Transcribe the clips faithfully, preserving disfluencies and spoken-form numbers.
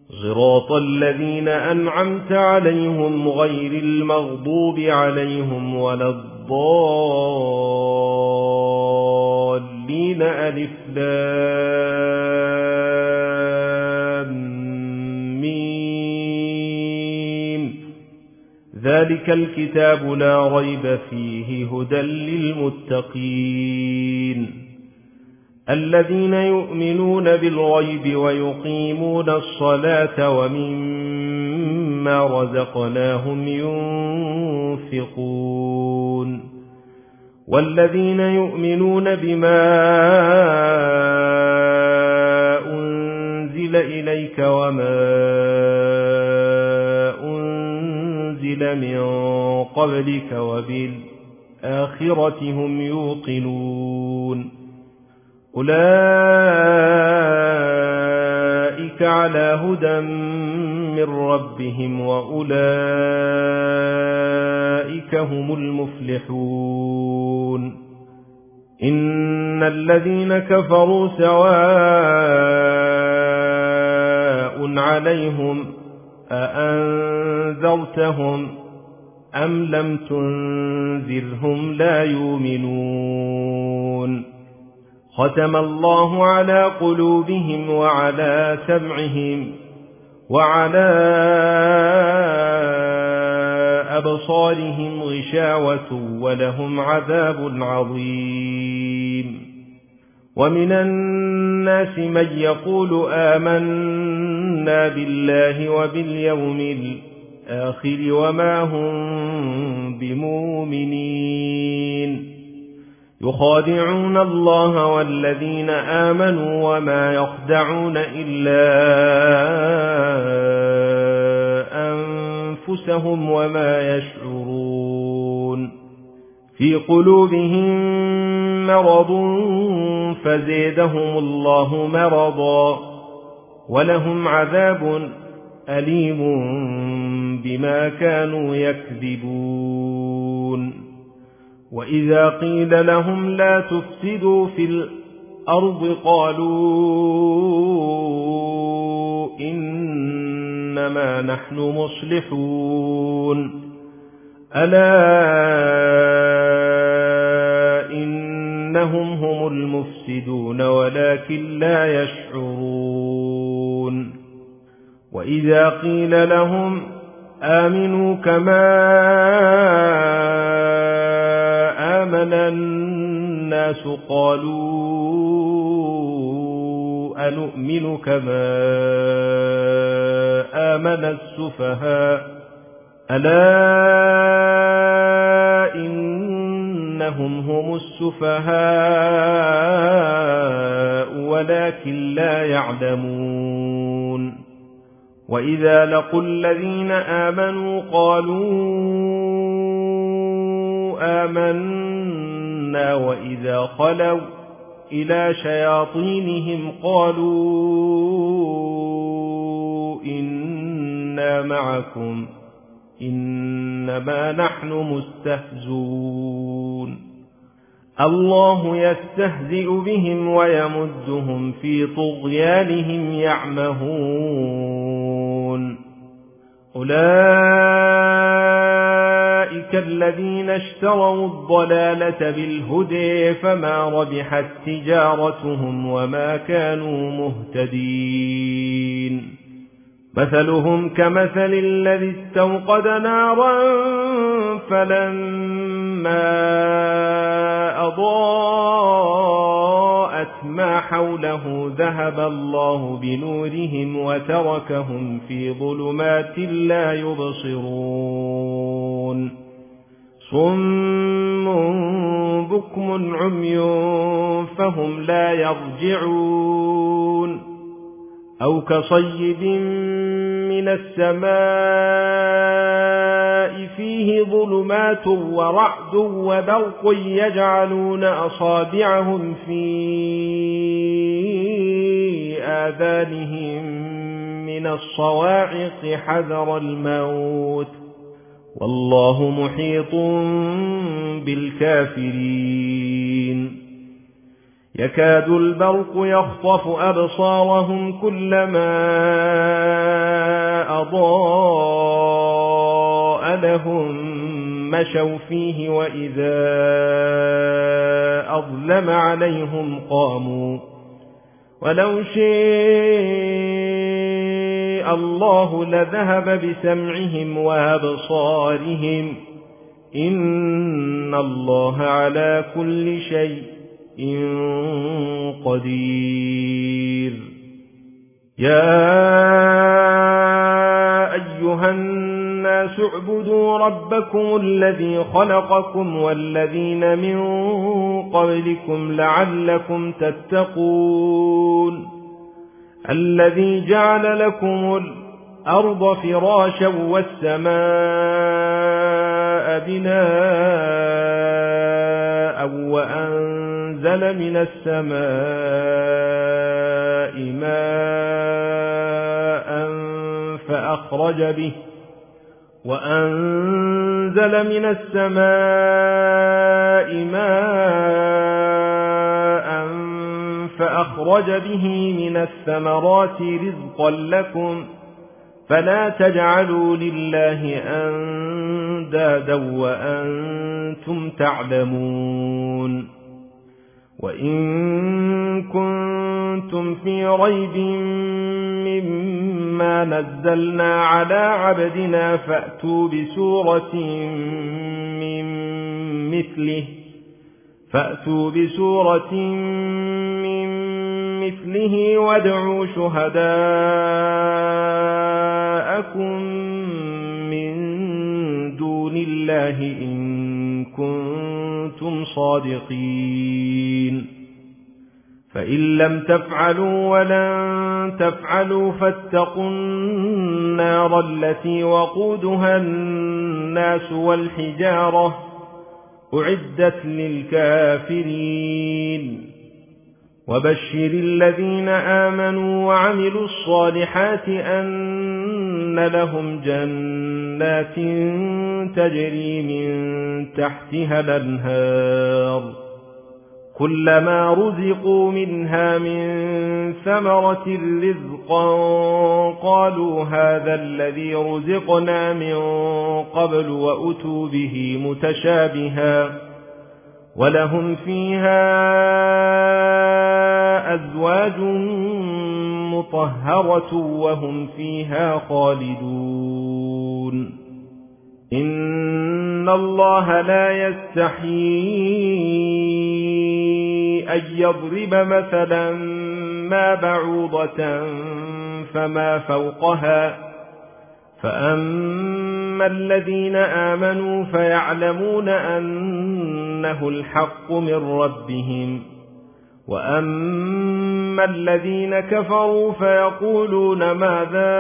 صراط الذين أنعمت عليهم غير المغضوب عليهم ولا الضالين. ألف لام ميم. ذلك الكتاب لا ريب فيه هدى للمتقين الذين يؤمنون بالغيب ويقيمون الصلاة ومما رزقناهم ينفقون والذين يؤمنون بما أنزل إليك وما أنزل من قبلك وبالآخرة هم يوقنون أولئك على هدى من ربهم وأولئك هم المفلحون. إن الذين كفروا سواء عليهم أأنذرتهم أم لم تنذرهم لا يؤمنون. ختم الله على قلوبهم وعلى سمعهم وعلى أبصارهم غشاوة ولهم عذاب عظيم. ومن الناس من يقول آمنا بالله وباليوم الآخر وما هم بمؤمنين يخادعون الله والذين آمنوا وما يخدعون إلا أنفسهم وما يشعرون. في قلوبهم مرض فزادهم الله مرضا ولهم عذاب أليم بما كانوا يكذبون. وإذا قيل لهم لا تفسدوا في الأرض قالوا إنما نحن مصلحون. ألا إنهم هم المفسدون ولكن لا يشعرون. وإذا قيل لهم آمنوا كما آمن الناس قالوا أنؤمن كما آمن السفهاء. ألا إنهم هم السفهاء ولكن لا يعلمون. وإذا لقوا الذين آمنوا قالوا آمنا وإذا خلوا إلى شياطينهم قالوا إنا معكم إنما نحن مستهزون. الله يستهزئ بهم ويمدهم في طغيانهم يعمهون. أولئك الذين اشتروا الضلالة بالهدى فما ربحت تجارتهم وما كانوا مهتدين. مثلهم كمثل الذي استوقد نارا فلما أضاءت ما حوله ذهب الله بنورهم وتركهم في ظلمات لا يبصرون. صم بكم عمي فهم لا يرجعون. أو كصيب من السماء فيه ظلمات ورعد وبرق يجعلون أصابعهم في آذانهم من الصواعق حذر الموت والله محيط بالكافرين. يكاد البرق يخطف أبصارهم كلما لهم مشوا فيه وإذا أظلم عليهم قاموا ولو شاء الله لذهب بسمعهم وأبصارهم إن الله على كل شيء قدير. يا أيها الناس اعبدوا ربكم الذي خلقكم والذين من قبلكم لعلكم تتقون الذي جعل لكم الأرض فراشا والسماء بناء وأنزل من السماء ماء فأخرج به وأنزل من السماء ماء فأخرج به من الثمرات رزقا لكم فلا تجعلوا لله أندادا وأنتم تعلمون. وإن كنتم في ريب مما نزلنا على عبدنا فأتوا بسورة من مثله فأتوا بسورة من مثله وادعوا شهداءكم من دون الله إن كنتم صادقين فإن لم تفعلوا ولن تفعلوا فاتقوا النار التي وقودها الناس والحجارة أعدت للكافرين. وبشر الذين آمنوا وعملوا الصالحات أن لهم جنات تجري من تحتها الأنهار كلما رزقوا منها من ثمرة رزقا قالوا هذا الذي رزقنا من قبل وأتوا به متشابها ولهم فيها أزواج مطهرة وهم فيها خالدون. إن الله لا يستحيي أن يضرب مثلا ما بعوضة فما فوقها فأما الذين آمنوا فيعلمون أنه الحق من ربهم وأما الذين كفروا فيقولون ماذا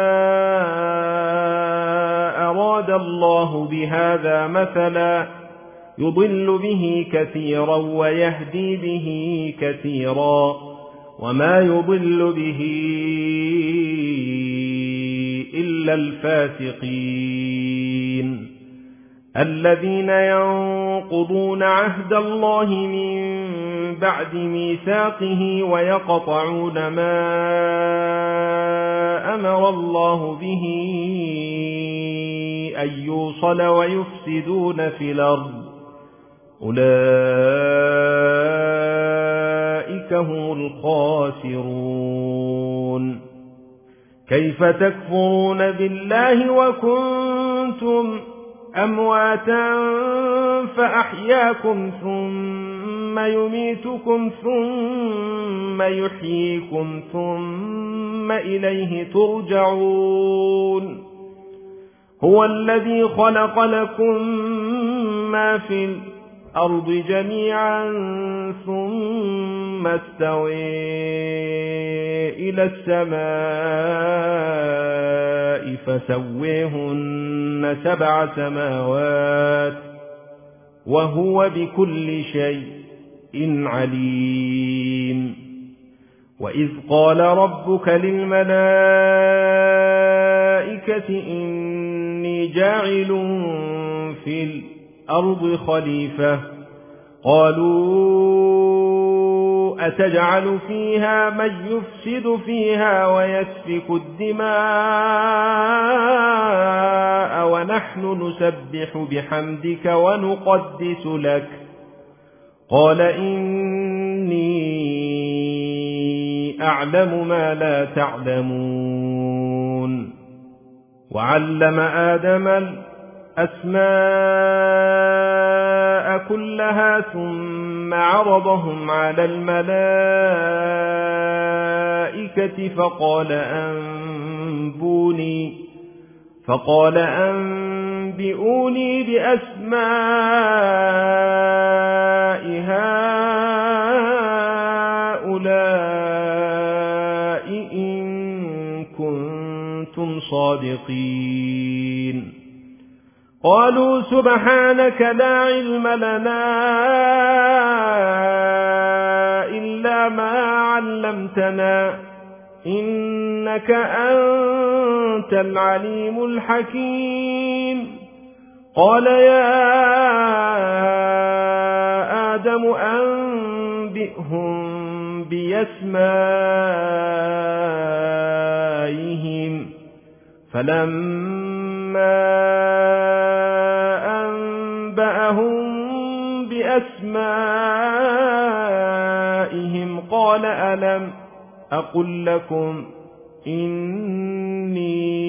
أراد الله بهذا مثلا يضل به كثيرا ويهدي به كثيرا وما يضل به إلا الفاسقين الذين ينقضون عهد الله من بعد ميثاقه ويقطعون ما أمر الله به أن يوصل ويفسدون في الأرض أولئك هم الخاسرون. كيف تكفرون بالله وكنتم أمواتا فأحياكم ثم يميتكم ثم يحييكم ثم إليه ترجعون. هو الذي خلق لكم ما في الأرض جميعا ثم استوى إلى السماء فسويهن سبع سماوات وهو بكل شيء عليم. وإذ قال ربك للملائكة إني جاعل في الأرض خليفة قالوا أتجعل فيها من يفسد فيها ويسفك الدماء ونحن ونحن نسبح بحمدك ونقدس لك. قال إني أعلم ما لا تعلمون. وعلم آدم الأسماء كلها ثم عرضهم على الملائكة فقال أنبوني فقال أنبئوني بأسماء هؤلاء إن كنتم صادقين. قالوا سبحانك لا علم لنا إلا ما علمتنا إنك أنت العليم الحكيم. قال يا آدم أنبئهم بأسمائهم. فلما أنبأهم بأسمائهم قال ألم أقل لكم إني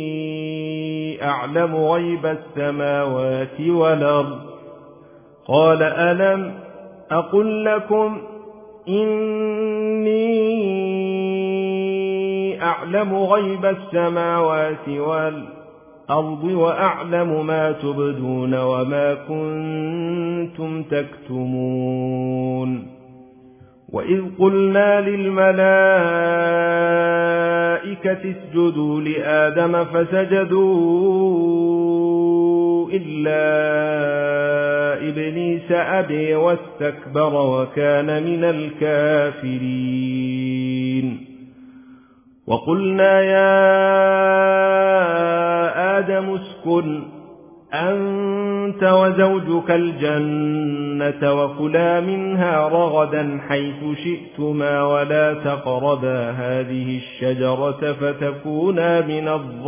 أعلم غيب السماوات والأرض. قال ألم أقل لكم إني أعلم غيب السماوات والأرض وأعلم ما تبدون وما كنتم تكتمون. وإذ قلنا للملائكة اسجدوا لآدم فسجدوا إلا إبليس أبي واستكبر وكان من الكافرين. وقلنا يا آدم اسكن أنت وزوجك الجنة وكلا منها رغدا حيث شئتما ولا تقربا هذه الشجرة فتكونا من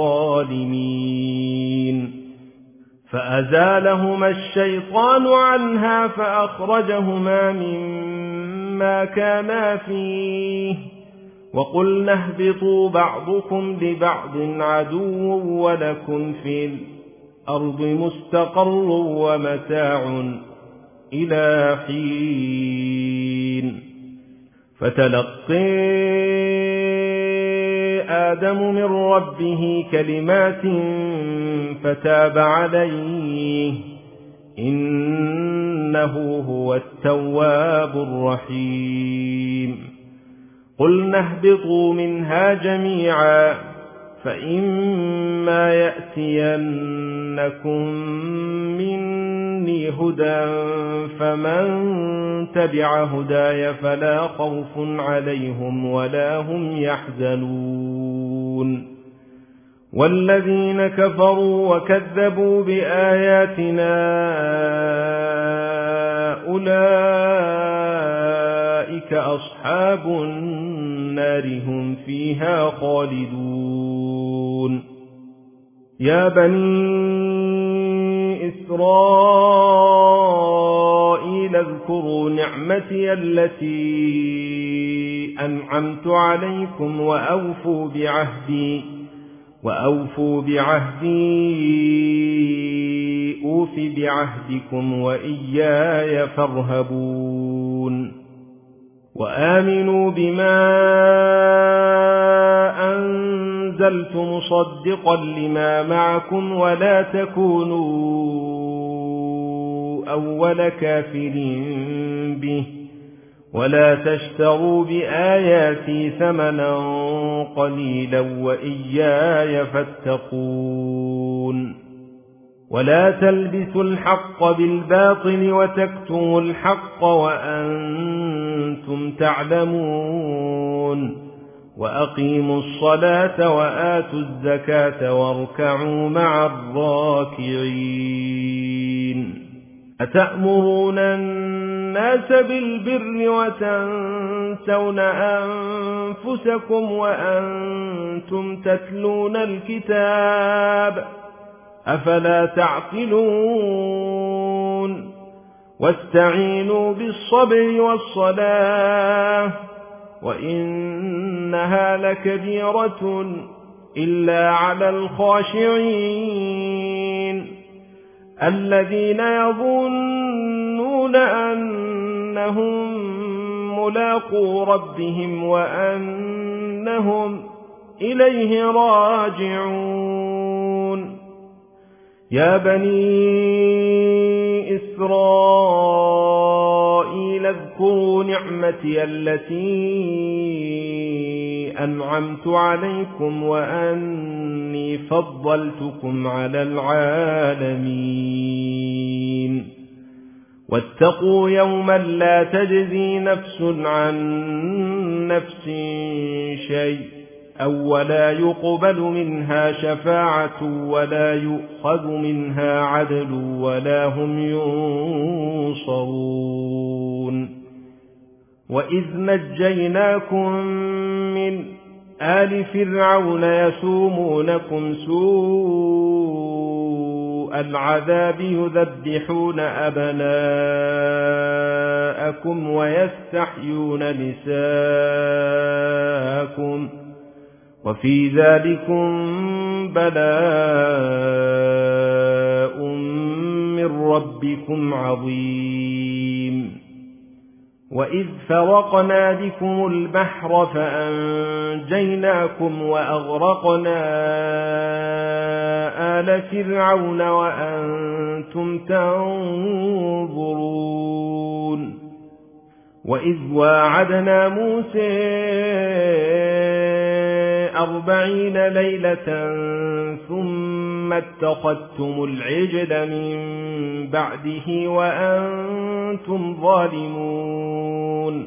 الظالمين. فأزالهما الشيطان عنها فأخرجهما مما كانا فيه وقلنا اهبطوا بعضكم لبعض عدو ولكم في الأرض مستقر ومتاع إلى حين. فتلقي آدم من ربه كلمات فتاب عليه إنه هو التواب الرحيم. قلنا اهبطوا منها جميعا فإما يأتينكم مني هدى فمن تبع هداي فلا خوف عليهم ولا هم يحزنون. والذين كفروا وكذبوا بآياتنا أولئك أصحاب النار هم فيها خالدون. يا بني إسرائيل اذكروا نعمتي التي أنعمت عليكم وأوفوا بعهدي وأوفوا بعهدي أوف بعهدكم وإياي فارهبون. وآمنوا بما أنزلت مصدقا لما معكم ولا تكونوا أول كافر به ولا تشتروا بآياتي ثمنا قليلا وإياي فاتقون. ولا تلبسوا الحق بالباطل وتكتموا الحق وأنتم تعلمون. وأقيموا الصلاة وآتوا الزكاة واركعوا مع الراكعين. أتأمرون الناس بالبر وتنسون أنفسكم وأنتم تتلون الكتاب أفلا تعقلون واستعينوا بالصبر والصلاة وإنها لكبيرة إلا على الخاشعين الذين يظنون أنهم ملاقو ربهم وأنهم إليه راجعون يا بني إسرائيل اذكروا نعمتي التي أنعمت عليكم وأني فضلتكم على العالمين واتقوا يوما لا تجزي نفس عن نفس شيء أو ولا يقبل منها شفاعة ولا يؤخذ منها عدل ولا هم ينصرون وإذ نجيناكم من آل فرعون يسومونكم سوء العذاب يذبحون أبناءكم ويستحيون نساءكم وفي ذلكم بلاء من ربكم عظيم وإذ فرقنا بكم البحر فأنجيناكم وأغرقنا آل فرعون وأنتم تنظرون وإذ واعدنا موسى أربعين ليلة ثم اتخذتم العجل من بعده وأنتم ظالمون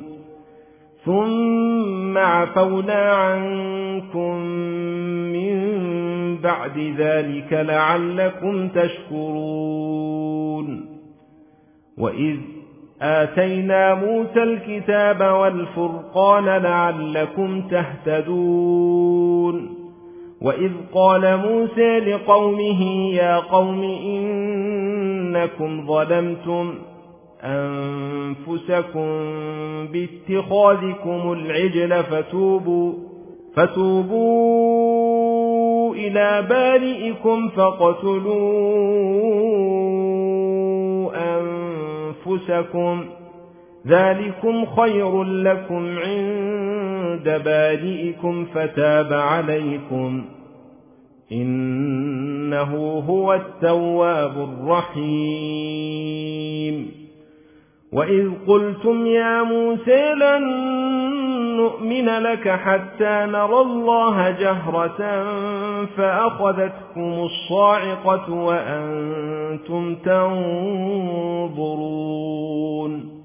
ثم عفونا عنكم من بعد ذلك لعلكم تشكرون وإذ آتينا موسى الكتاب والفرقان لعلكم تهتدون وإذ قال موسى لقومه يا قوم إنكم ظلمتم أنفسكم باتخاذكم العجل فتوبوا, فتوبوا إلى بارئكم فاقتلوا أنفسكم ذلكم خير لكم عند بارئكم فتاب عليكم إنه هو التواب الرحيم وإذ قلتم يا موسى لن نؤمن لك حتى نرى الله جهرة فأخذتكم الصاعقة وأنتم تنظرون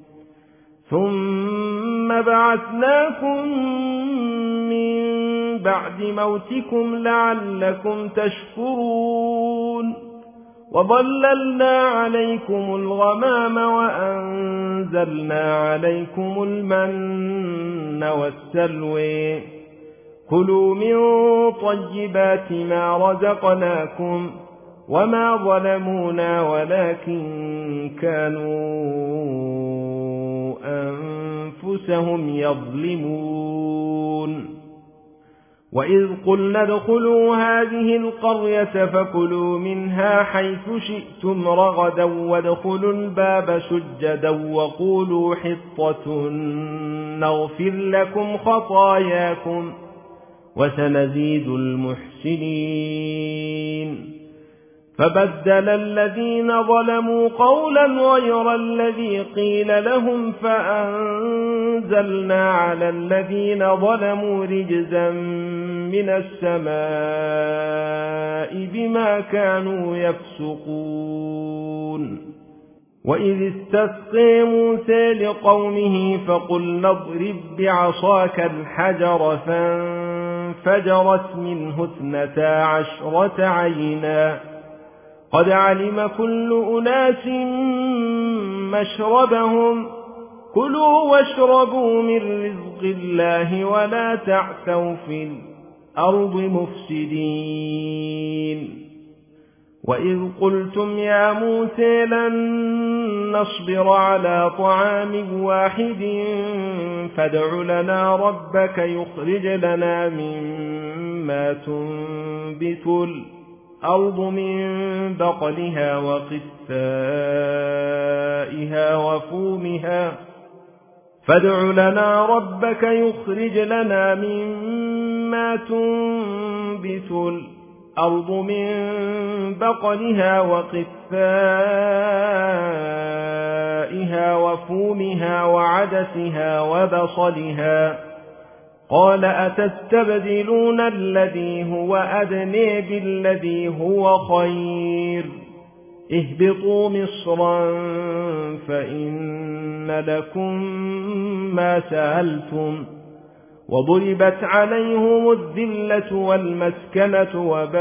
ثم بعثناكم من بعد موتكم لعلكم تشكرون وظللنا عليكم الغمام وأنزلنا عليكم المن والسلوى كلوا من طيبات ما رزقناكم وما ظلمونا ولكن كانوا أنفسهم يظلمون وإذ قلنا ادخلوا هذه القرية فكلوا منها حيث شئتم رغدا وادخلوا الباب سجدا وقولوا حطة نغفر لكم خطاياكم وسنزيد المحسنين فبدل الذين ظلموا قولا غير الذي قيل لهم فأنزلنا على الذين ظلموا رجزا من السماء بما كانوا يفسقون وإذ استسقى موسى لقومه فقلنا اضرب بعصاك الحجر فانفجرت منه اثنتا عشرة عينا قد علم كل أناس مشربهم كلوا واشربوا من رزق الله ولا تعثوا في الأرض مفسدين وإذ قلتم يا موسى لن نصبر على طعام واحد فادع لنا ربك يخرج لنا مما تنبت الأرض من بقلها وقثائها وفومها فادع لنا ربك يخرج لنا مما تنبت الأرض من بقلها وقثائها وفومها وعدسها وبصلها قال أتستبدلون الذي هو أدنى بالذي هو خير اهبطوا مصرا فإن لكم ما سألتم وضربت عليهم الذلة والمسكنة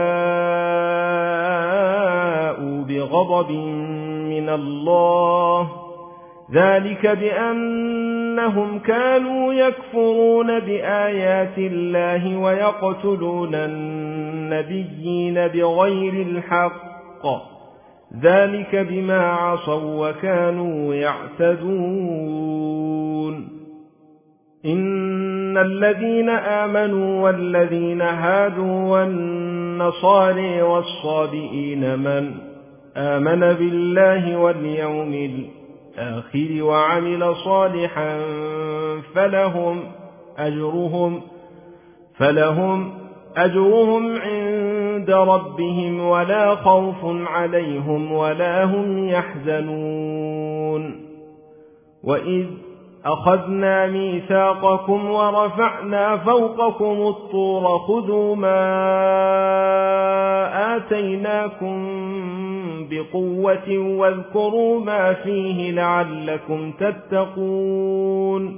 وباءوا بغضب من الله ذلك بأنهم كانوا يكفرون بآيات الله ويقتلون النبيين بغير الحق ذلك بما عصوا وكانوا يعتدون إن الذين آمنوا والذين هادوا والنصارى والصابئين من آمن بالله واليوم الآخر وعمل صالحا فلهم أجرهم فلهم أجرهم عند ربهم ولا خوف عليهم ولا هم يحزنون وإذ أخذنا ميثاقكم ورفعنا فوقكم الطور خذوا ما آتيناكم بقوة واذكروا ما فيه لعلكم تتقون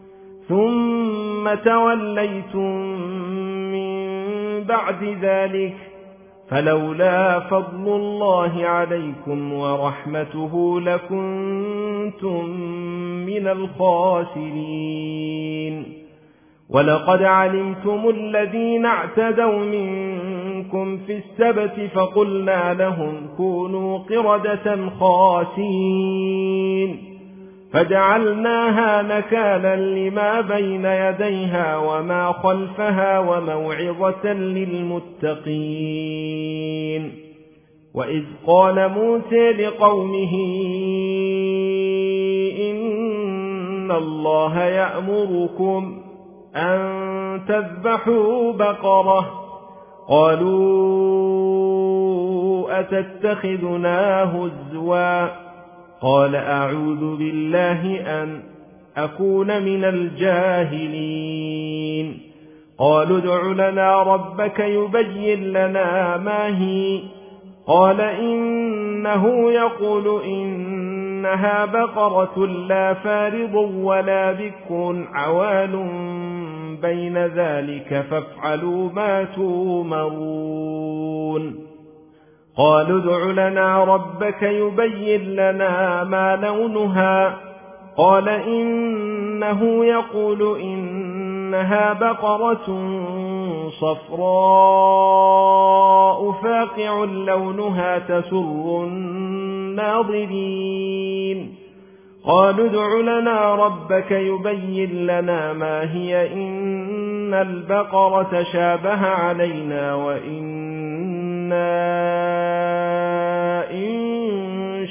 ثم توليتم من بعد ذلك فلولا فضل الله عليكم ورحمته لكنتم من الخاسرين ولقد علمتم الذين اعتدوا منكم في السبت فقلنا لهم كونوا قردة خاسئين فجعلناها نكالا لما بين يديها وما خلفها وموعظة للمتقين وإذ قال موسى لقومه إن الله يأمركم أن تذبحوا بقرة قالوا أتتخذنا هزوا قال أعوذ بالله أن أكون من الجاهلين قالوا ادع لنا ربك يبين لنا ما هي قال إنه يقول إنها بقرة لا فارض ولا بكر عوان بين ذلك فافعلوا ما تؤمرون قالوا ادع لنا ربك يبين لنا ما لونها قال إنه يقول إنها بقرة صفراء فاقع لونها تسر الناظرين قالوا ادع لنا ربك يبين لنا ما هي إن البقرة شابه علينا وإنا إن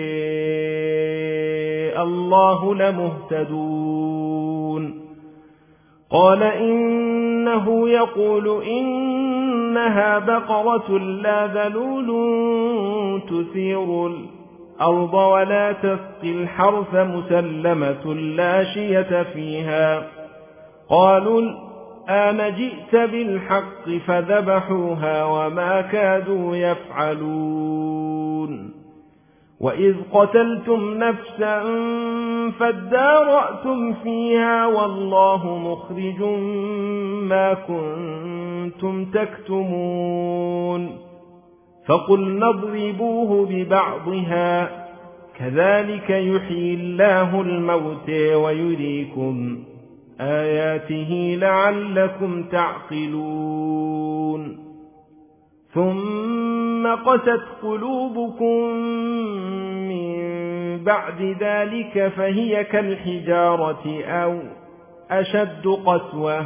شاء الله لمهتدون قال إنه يقول إنها بقرة لا ذلول تثير الأرض ولا تسقي الحرث مسلمة لا شية فيها قالوا الآن جئت بالحق فذبحوها وما كادوا يفعلون وإذ قتلتم نفسا فادارأتم فيها والله مخرج ما كنتم تكتمون فقلنا اضربوه ببعضها كذلك يحيي الله الموتى ويريكم آياته لعلكم تعقلون ثم ثم قست قلوبكم من بعد ذلك فهي كالحجارة أو أشد قسوة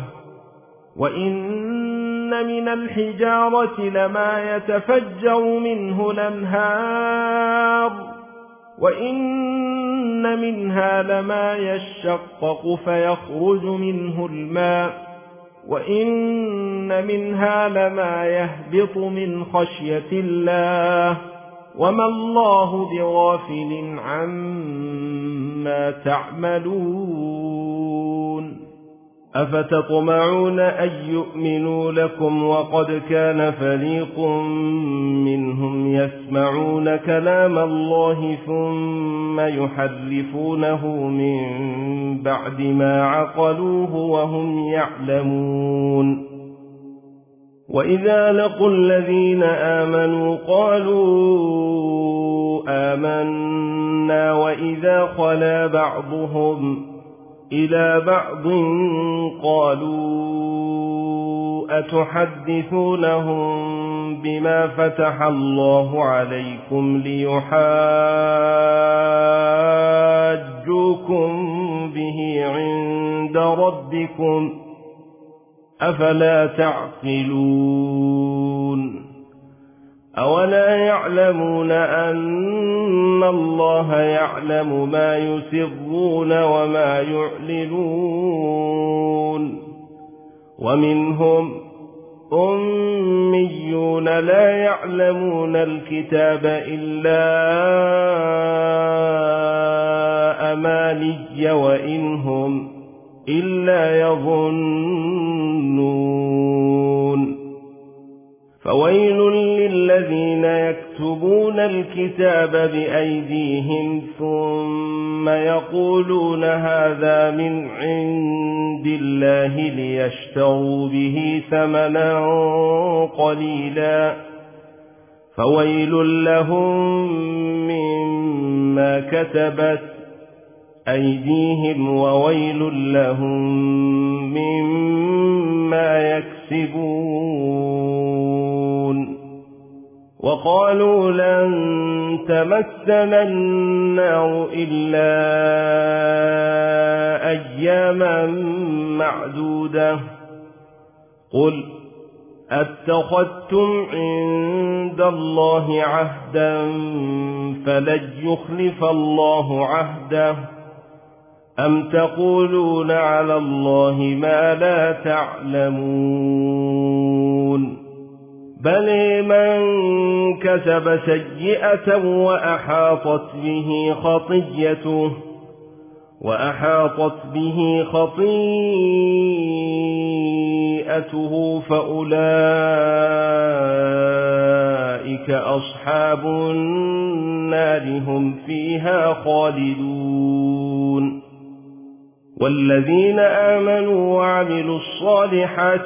وإن من الحجارة لما يتفجر منه الأنهار وإن منها لما يشقق فيخرج منه الماء وإن منها لما يهبط من خشية الله وما الله بغافل عما تعملون أفتطمعون أن يؤمنوا لكم وقد كان فريق منهم يسمعون كلام الله ثم يحرفونه من بعد ما عقلوه وهم يعلمون وإذا لقوا الذين آمنوا قالوا آمنا وإذا خلا بعضهم إلى بعض قالوا أتحدثونهم بما فتح الله عليكم ليحاجوكم به عند ربكم أفلا تعقلون أولا يعلمون أن الله يعلم ما يسرون وما يعلنون ومنهم أميون لا يعلمون الكتاب إلا أماني وإنهم إلا يظنون فويل للذين يكتبون الكتاب بأيديهم ثم يقولون هذا من عند الله ليشتروا به ثمنا قليلا فويل لهم مما كتبت أيديهم وويل لهم مما يكسبون وقالوا لن تمسنا النار إلا أياما معدودة قل أتخذتم عند الله عهدا فلن يخلف الله عهده أم تقولون على الله ما لا تعلمون بل من كسب سيئة وأحاطت به خطيئته وأحاطت به خطيئته فأولئك أصحاب النار هم فيها خالدون والذين آمنوا وعملوا الصالحات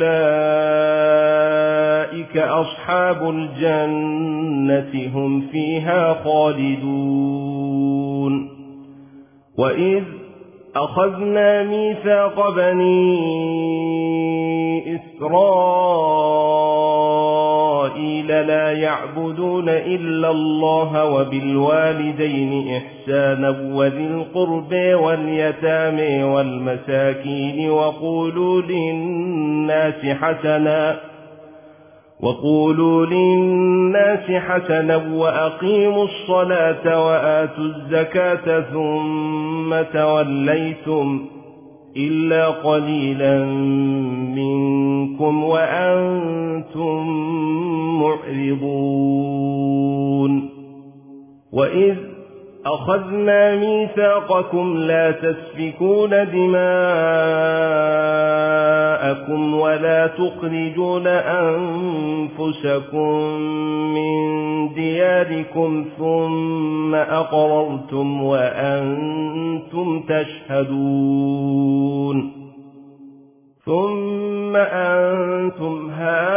أولئك أصحاب الجنة هم فيها خالدون وإذ أخذنا ميثاق بني إسرائيل لا يعبدون إلا الله وبالوالدين إحسانا وذي القرب واليتامى والمساكين وقولوا للناس حسنا وقولوا للناس حسنا وأقيموا الصلاة وآتوا الزكاة ثم توليتم إلا قليلا منكم وأنتم معرضون وإذ أخذنا ميثاقكم لا تسفكون دماءكم ولا تخرجون أنفسكم من دياركم ثم أقررتم وأنتم تشهدون ثم أنتم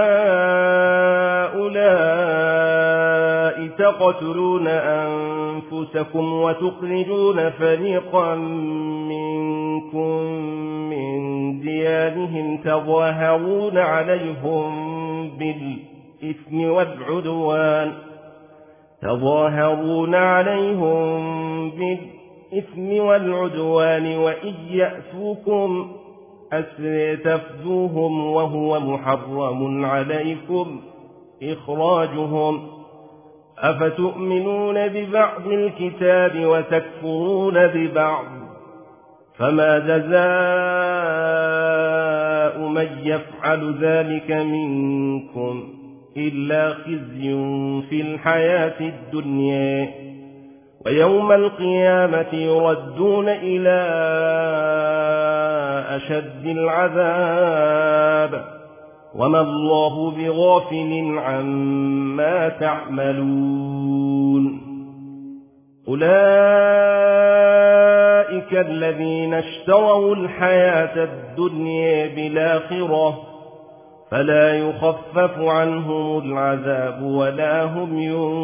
هؤلاء تقتلون أنفسكم وتخرجون فريقا منكم من ديارهم تظاهرون عليهم بالإثم والعدوان تظاهرون عليهم بالإثم والعدوان وإن يأتوكم أسرى تفدوهم وهو محرم عليكم إخراجهم أفتؤمنون ببعض الكتاب وتكفرون ببعض فما جزاء من يفعل ذلك منكم إلا خزي في الحياة الدنيا ويوم القيامة يردون إلى أشد العذاب وما الله بغافل عما تعملون أولئك الذين اشتروا الحياة الدنيا بالآخرة فلا يخفف عنهم العذاب ولا هم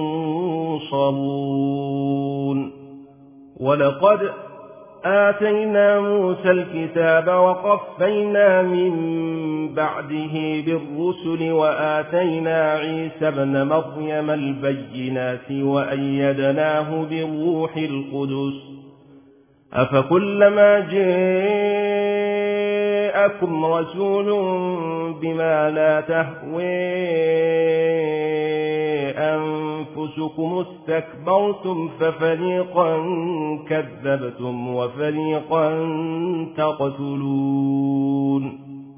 ينصرون ولقد آتينا موسى الكتاب وقفينا من بعده بالرسل وآتينا عيسى ابن مريم البينات وأيدناه بروح القدس أفكلما جاءكم رسول بما لا تهوي أنفسكم استكبرتم ففريقا كذبتم وفريقا تقتلون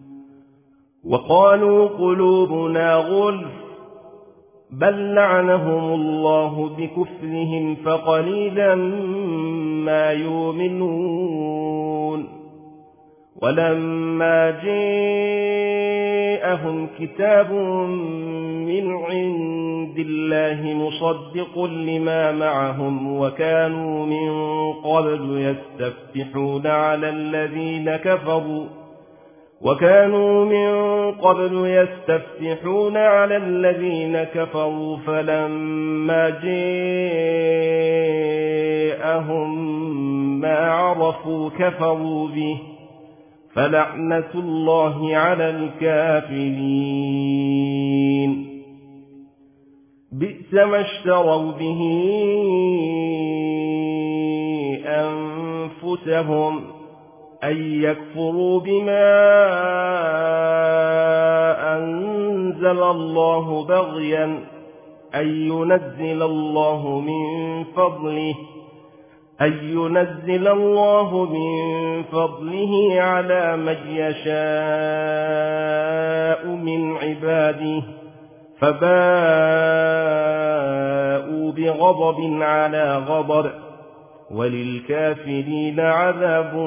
وقالوا قلوبنا غلف بل لعنهم الله بكفرهم فقليلا ما يؤمنون ولما جاءهم كتاب من عند الله مصدق لما معهم وكانوا من قبل يستفتحون على الذين كفروا وكانوا من قبل يستفتحون على الذين كفروا فلما جاءهم ما عرفوا كفروا به فلعنة الله على الكافرين بئس ما اشتروا به أنفسهم أن يكفروا بما أنزل الله بغيا أن ينزل الله من فضله أن ينزل الله من فضله على من يشاء من عباده فباءوا بغضب على غضب وللكافرين عذاب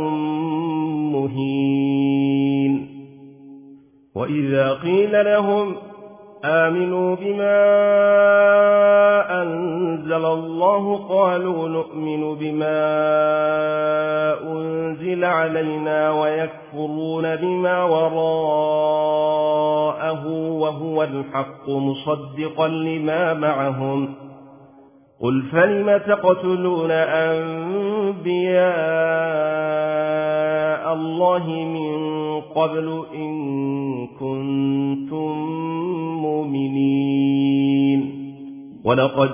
مهين وإذا قيل لهم آمنوا بما أنزل الله قالوا نؤمن بما أنزل علينا ويكفرون بما وراءه وهو الحق مصدقا لما معهم قل فلم تقتلون أنبياء الله من قبل إن كنتم مؤمنين ولقد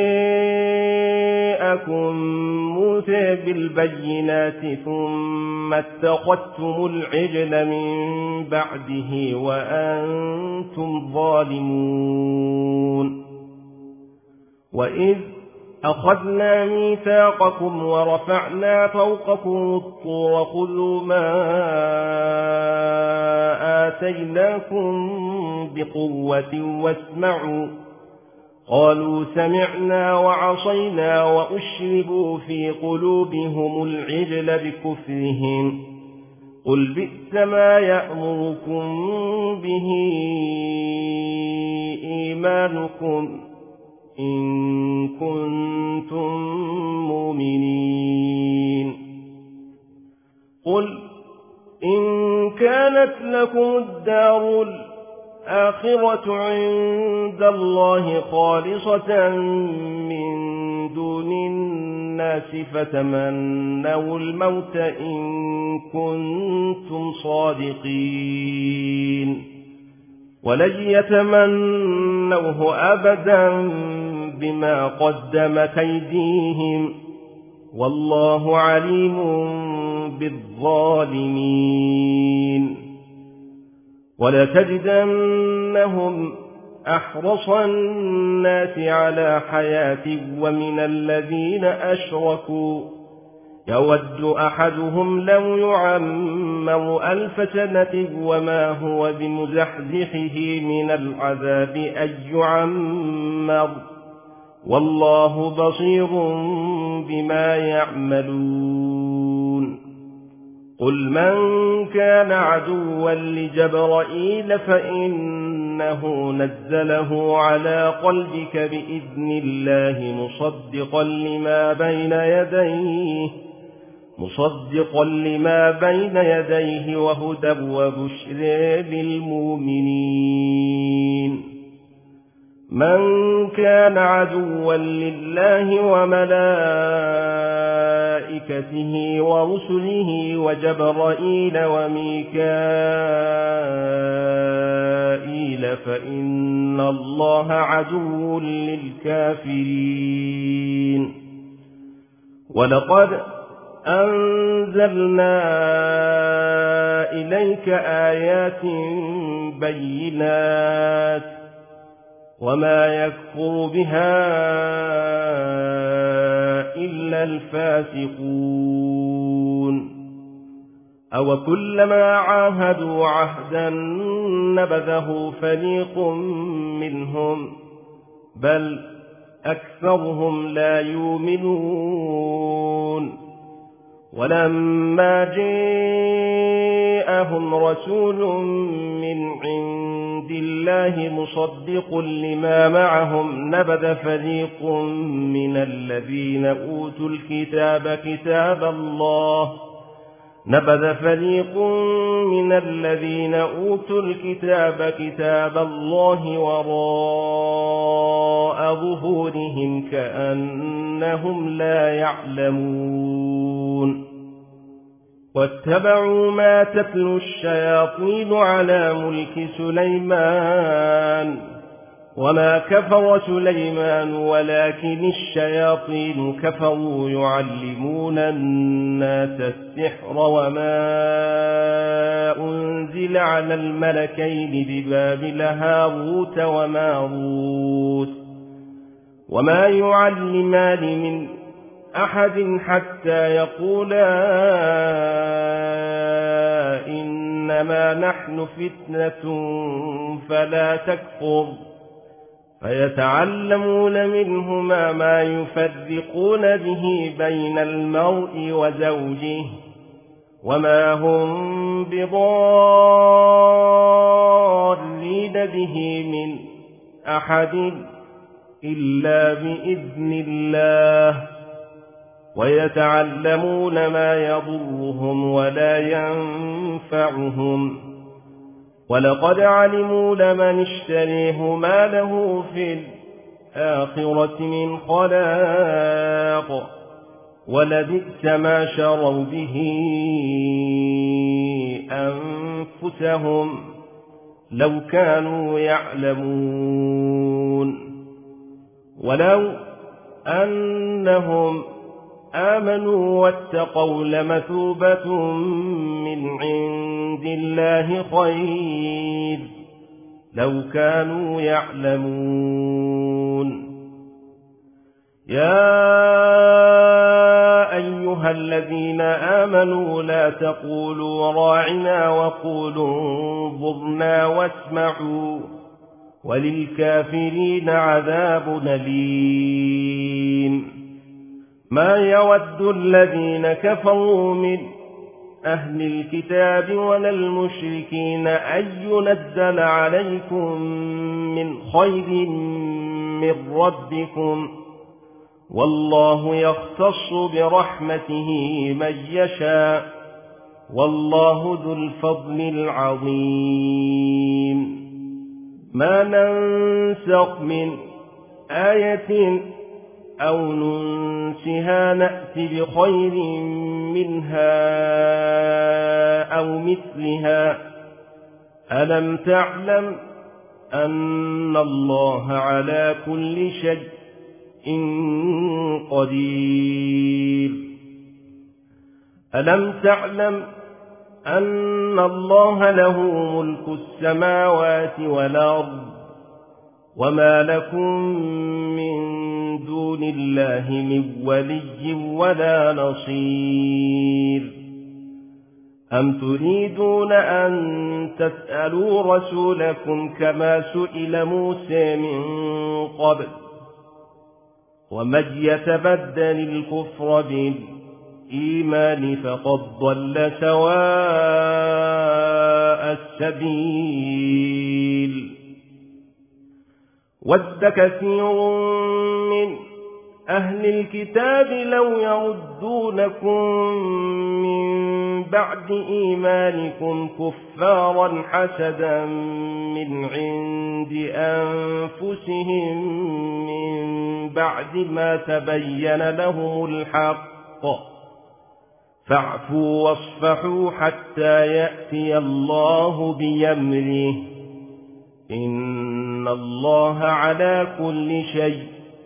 جاءكم موسى بالبينات ثم اتخذتم العجل من بعده وأنتم ظالمون وإذ أخذنا ميثاقكم ورفعنا فوقكم الطور خذوا ما آتيناكم بقوة واسمعوا قالوا سمعنا وعصينا وأشربوا في قلوبهم العجل بكفرهم قل بئس ما يأمركم به إيمانكم إن كنتم مؤمنين قل إن كانت لكم الدار الآخرة عند الله خالصة من دون الناس فتمنوا الموت إن كنتم صادقين ولن يتمنوه أبدا بما قدمت أيديهم والله عليم بالظالمين. ولتجدنهم أحرص الناس على حياة ومن الذين أشركوا يود أحدهم لو يعمر ألف سنة وما هو بمزحزحه من العذاب أن يعمر والله بصير بما يعملون. قل من كان عدوا لجبرائيل فإنه نزله على قلبك بإذن الله مصدقا لما بين يديه مصدقا لما بين يديه وهدى وبشرى للمؤمنين. من كان عدوا لله وملائكته ورسله وجبرائيل وميكائيل فإن الله عدو للكافرين. ولقد أنزلنا إليك آيات بينات وما يكفر بها إلا الفاسقون. أو كلما عاهدوا عهدا نبذه فريق منهم بل أكثرهم لا يؤمنون. ولما جاءهم رسول من عند الله مصدق لما معهم نبذ فريق من الذين أوتوا الكتاب كتاب الله نبذ فريق من الذين أوتوا الكتاب كتاب الله وراء ظهورهم كأنهم لا يعلمون. واتبعوا ما تتلو الشياطين على ملك سليمان وما كفر سليمان ولكن الشياطين كفروا يعلمون الناس السحر وما أنزل على الملكين ببابل هاروت وماروت وما يعلمان من أحد حتى يقولا إنما نحن فتنة فلا تكفر فيتعلمون منهما ما يفرقون به بين المرء وزوجه وما هم بضارين به من أحد إلا بإذن الله ويتعلمون ما يضرهم ولا ينفعهم ولقد علموا لمن اشتريه ما له في الآخرة من خلاق ولبئس ما شروا به أنفسهم لو كانوا يعلمون. ولو أنهم آمنوا واتقوا لمثوبة من عند الله خير لو كانوا يعلمون. يا أيها الذين آمنوا لا تقولوا راعنا وقولوا انظرنا واسمعوا وللكافرين عذاب أليم. ما يود الذين كفروا من أهل الكتاب ولا المشركين أن ينزل عليكم من خير من ربكم والله يختص برحمته من يشاء والله ذو الفضل العظيم. ما ننسخ من آية أو ننسها نأتي بخير منها أو مثلها. ألم تعلم أن الله على كل شيء قدير. ألم تعلم أن الله له ملك السماوات والأرض وما لكم من دون الله من ولي ولا نصير؟ أم تريدون أن تسألوا رسولكم كما سئل موسى من قبل؟ ومن يتبدل الكفر بالإيمان فقد ضل سواء السبيل. ود كثير من أهل الكتاب لو يردونكم من بعد إيمانكم كفارا حسدا من عند أنفسهم من بعد ما تبين لهم الحق، فاعفوا واصفحوا حتى يأتي الله بأمره، إن الله على كل شيء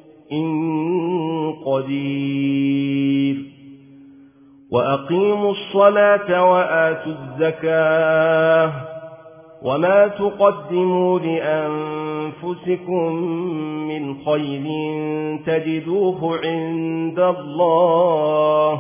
قدير. وأقيموا الصلاة وآتوا الزكاة وما تقدموا لأنفسكم من خير تجدوه عند الله،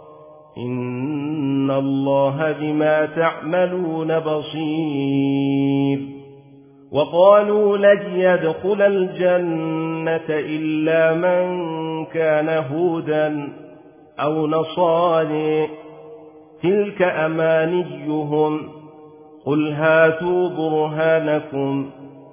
إن الله بما تعملون بصير. وقالوا لن يدخل الجنة إلا من كان هودا أو نصارى، تلك أمانيهم، قل هاتوا برهانكم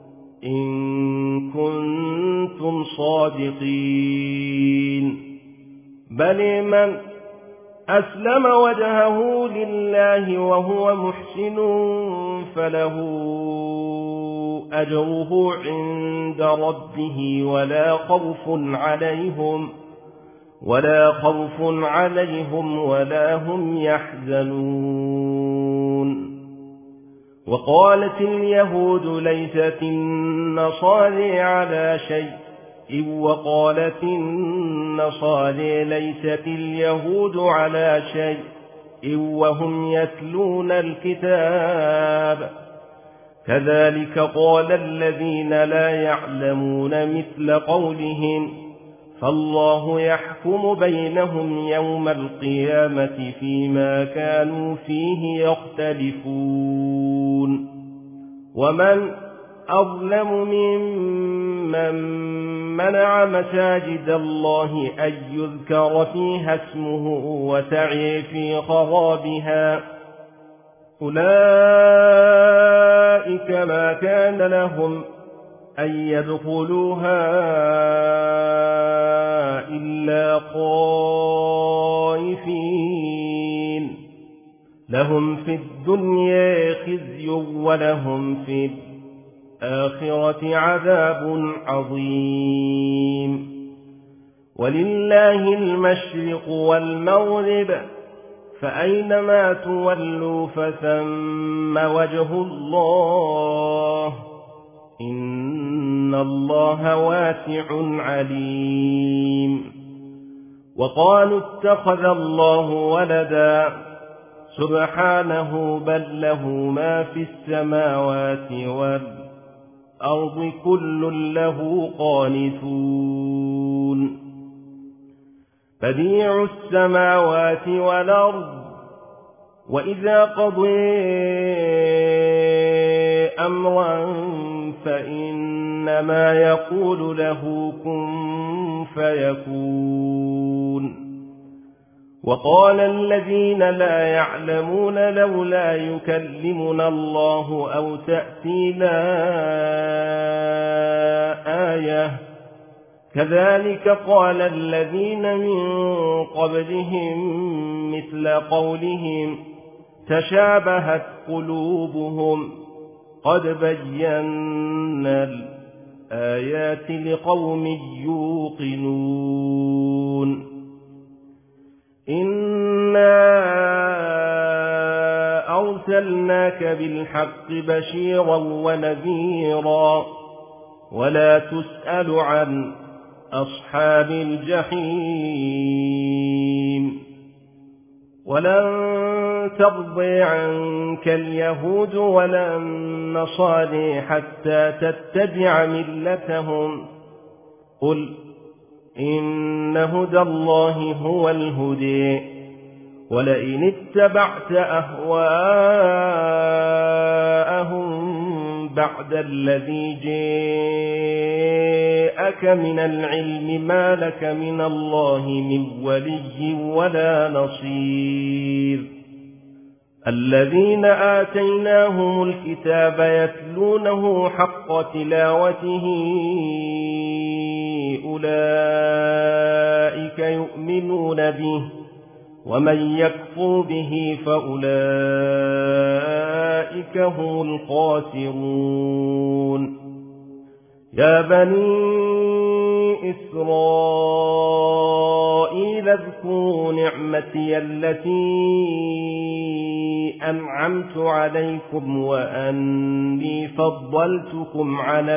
إن كنتم صادقين. بل من أسلم وجهه لله وهو محسن فله أجره عند ربه ولا خوف عليهم ولا خوف عليهم ولا هم يحزنون. وقالت اليهود ليست النصارى على شيء، وقالت النصارى ليست اليهود على شيء وهم يتلون الكتاب، كذلك قال الذين لا يعلمون مثل قولهم، فالله يحكم بينهم يوم القيامة فيما كانوا فيه يختلفون. ومن أظلم ممن منع مساجد الله أن يذكر فيها اسمه وسعي في خرابها، أولئك ما كان لهم أن يدخلوها إلا خائفين، لهم في الدنيا خزي ولهم في الآخرة عذاب عظيم. ولله المشرق والمغرب، فأينما تولوا فثم وجه الله، إن الله واسع عليم. وقالوا اتخذ الله ولدا، سبحانه بل له ما في السماوات والأرض كل له قانتون. بديع السماوات والأرض، وإذا قضي أمرا فإنما يقول له كن فيكون. وقال الذين لا يعلمون لولا يكلمنا الله أو تأتينا آية، كذلك قال الذين من قبلهم مثل قولهم تشابهت قلوبهم، قد بينا الآيات لقوم يوقنون. إنا أرسلنا أرسلناك بالحق بشيرا ونذيرا ولا تسأل عن أصحاب الجحيم ولن ترضي عنك اليهود ولا النصارى حتى تتبع ملتهم قل إن هدى الله هو الهدي ولئن اتبعت أهواءهم بعد الذي جاءك من العلم ما لك من الله من ولي ولا نصير الذين آتيناهم الكتاب يتلونه حق تلاوته أولئك يؤمنون به ومن يكفر به فأولئك هم الخاسرون يا بني إسرائيل اذكروا نعمتي التي أنعمت عليكم وأني فضلتكم على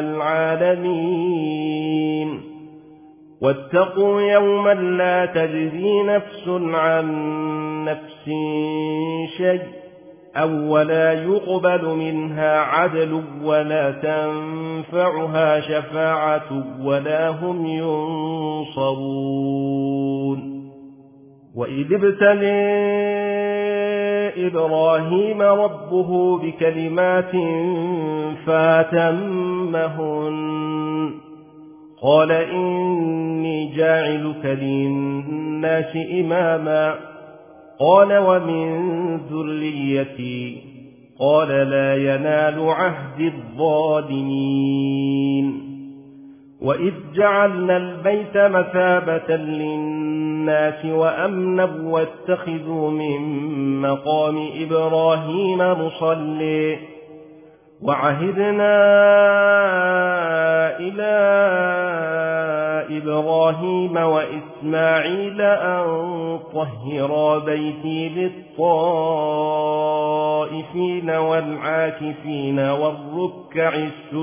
العالمين واتقوا يوما لا تجزي نفس عن نفس شيء أو ولا يقبل منها عدل ولا تنفعها شفاعة ولا هم ينصرون وإذ ابتلى إبراهيم ربه بكلمات فاتمهن قال إني جاعلك للناس إماما قال ومن ذريتي قال لا ينال عهد الظالمين وإذ جعلنا البيت مثابة للناس وأمنا واتخذوا من مقام إبراهيم مصلى وعهدنا إلى إبراهيم وإسماعيل أن طهرا بيتي للطائفين والعاكفين والركع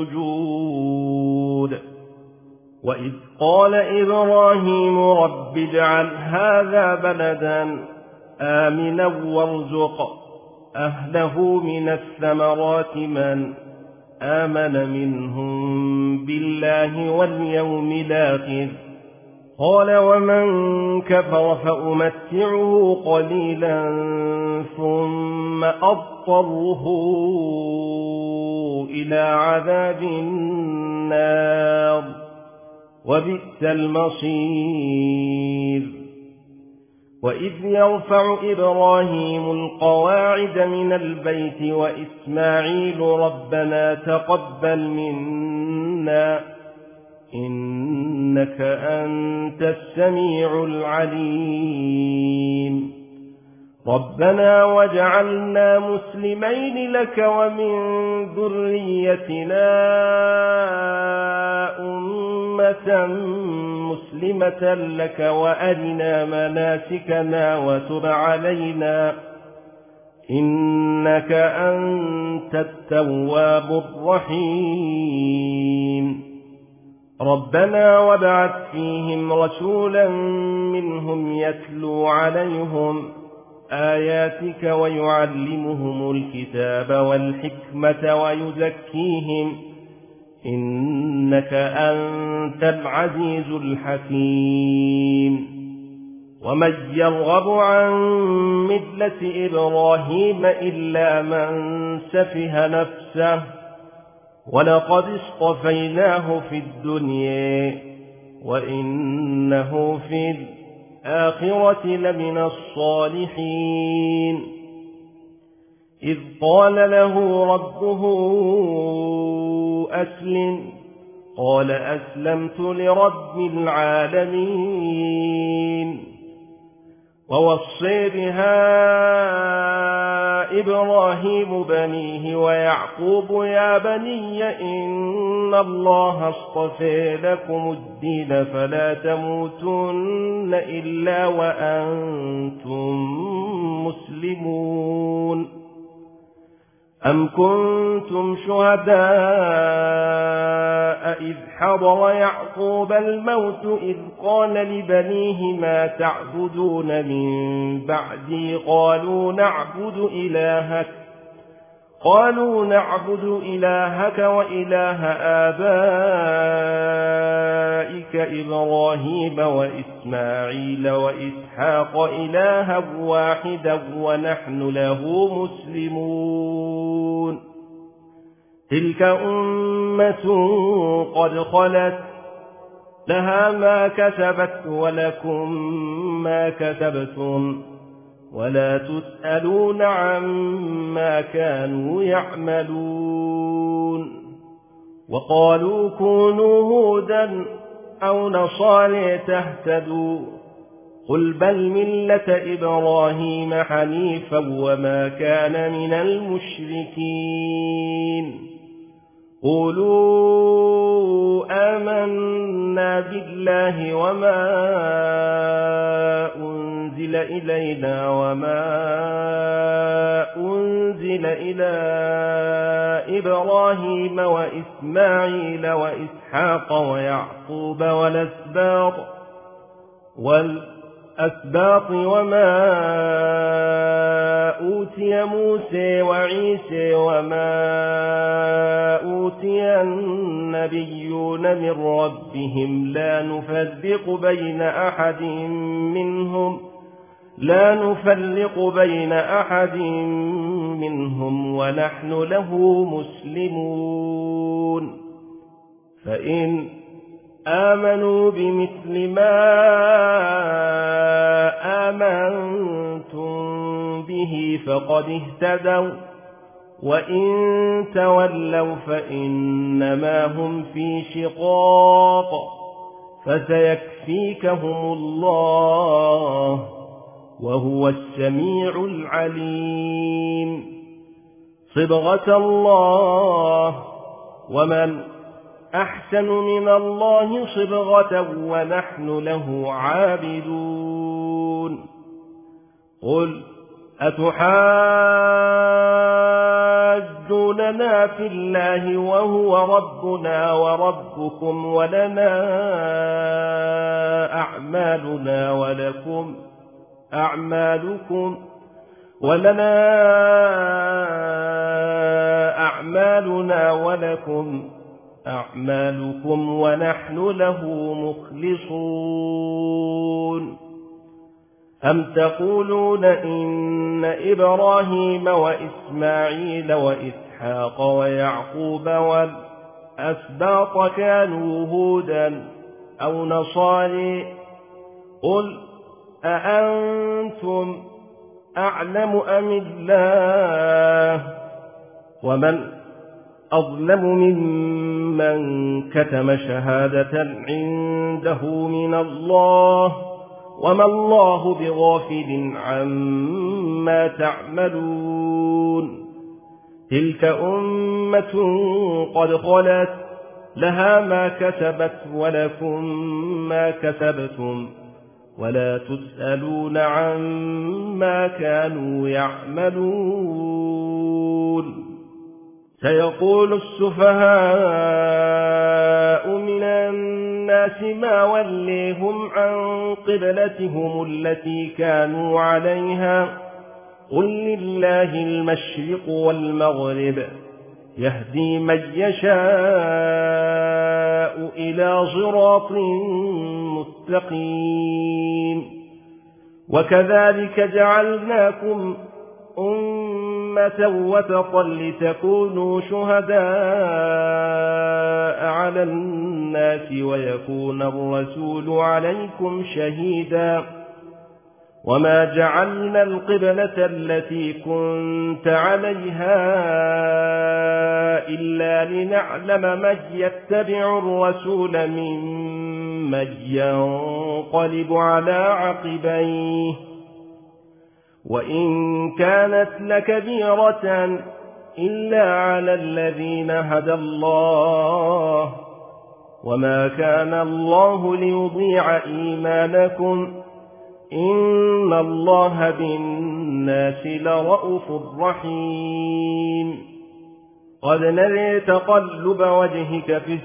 السجود وإذ قال إبراهيم رب اجعل هذا بلدا آمنا وارزق أهله من الثمرات من آمن منهم بالله واليوم الآخر قال ومن كفر فأمتعه قليلا ثم أضطره إلى عذاب النار وبئس المصير وإذ يرفع إبراهيم القواعد من البيت وإسماعيل ربنا تقبل منا إنك أنت السميع العليم ربنا وجعلنا مسلمين لك ومن ذريتنا أمة مسلمة لك وأرنا مناسكنا وتب علينا إنك أنت التواب الرحيم ربنا وابعث فيهم رسولا منهم يتلو عليهم آياتك ويعلمهم الكتاب والحكمة ويزكيهم إنك أنت العزيز الحكيم ومن يرغب عن ملة إبراهيم إلا من سفه نفسه ولقد اصطفيناه في الدنيا وإنه في الآخرة لمن الصالحين إذ قال له ربه أسلم قال أسلمت لرب العالمين ووصي بها إبراهيم بنيه ويعقوب يا بني إن الله اصطفى لكم الدين فلا تموتن إلا وأنتم مسلمون أم كنتم شهداء إذ حضر يعقوب الموت إذ قال لبنيه ما تعبدون من بعدي قالوا نعبد إلهك قالوا نعبد إلهك وإله آبائك إبراهيم وإسماعيل وإسحاق إلها واحدا ونحن له مسلمون تلك أمة قد خلت لها ما كسبت ولكم ما كسبتم ولا تسألون عما كانوا يعملون وقالوا كونوا هودا أو نصارى تهتدوا قل بل ملة إبراهيم حنيفا وما كان من المشركين قولوا آمنا بالله وما أنزل إلينا وما أنزل إلى إبراهيم وإسماعيل وإسحاق ويعقوب والأسباط والأسباط وما أوتي موسى وعيسى وما أوتي النبيون من ربهم لا نفرق بين أحد منهم لا نفرق بين أحد منهم ونحن له مسلمون فإن آمنوا بمثل ما آمنتم به فقد اهتدوا وإن تولوا فإنما هم في شقاق فسيكفيكهم الله وهو السميع العليم صبغة الله ومن أحسن من الله صبغة ونحن له عابدون قل أتحاجوننا في الله وهو ربنا وربكم ولنا أعمالنا ولكم أعمالكم ولنا أعمالنا ولكم أعمالكم ونحن له مخلصون أم تقولون إن إبراهيم وإسماعيل وإسحاق ويعقوب والأسباط كانوا هودا أو نصارى قل أأنتم أعلم أم الله ومن أظلم ممن كتم شهادة عنده من الله وما الله بغافل عما تعملون تلك أمة قد خلت لها ما كسبت ولكم ما كسبتم ولا تسألون عما كانوا يعملون سيقول السفهاء من الناس ما وليهم عن قبلتهم التي كانوا عليها قل لله المشرق والمغرب يهدي من يشاء إلى صراط مستقيم وكذلك جعلناكم أمة وسطا لتكونوا شهداء على الناس ويكون الرسول عليكم شهيدا وما جعلنا القبلة التي كنت عليها إلا لنعلم من يتبع الرسول ممن ينقلب على عقبيه وإن كانت لكبيرة إلا على الذين هدى الله وما كان الله ليضيع إيمانكم إن الله بالناس لرءوف رحيم قد نري تقلب وجهك في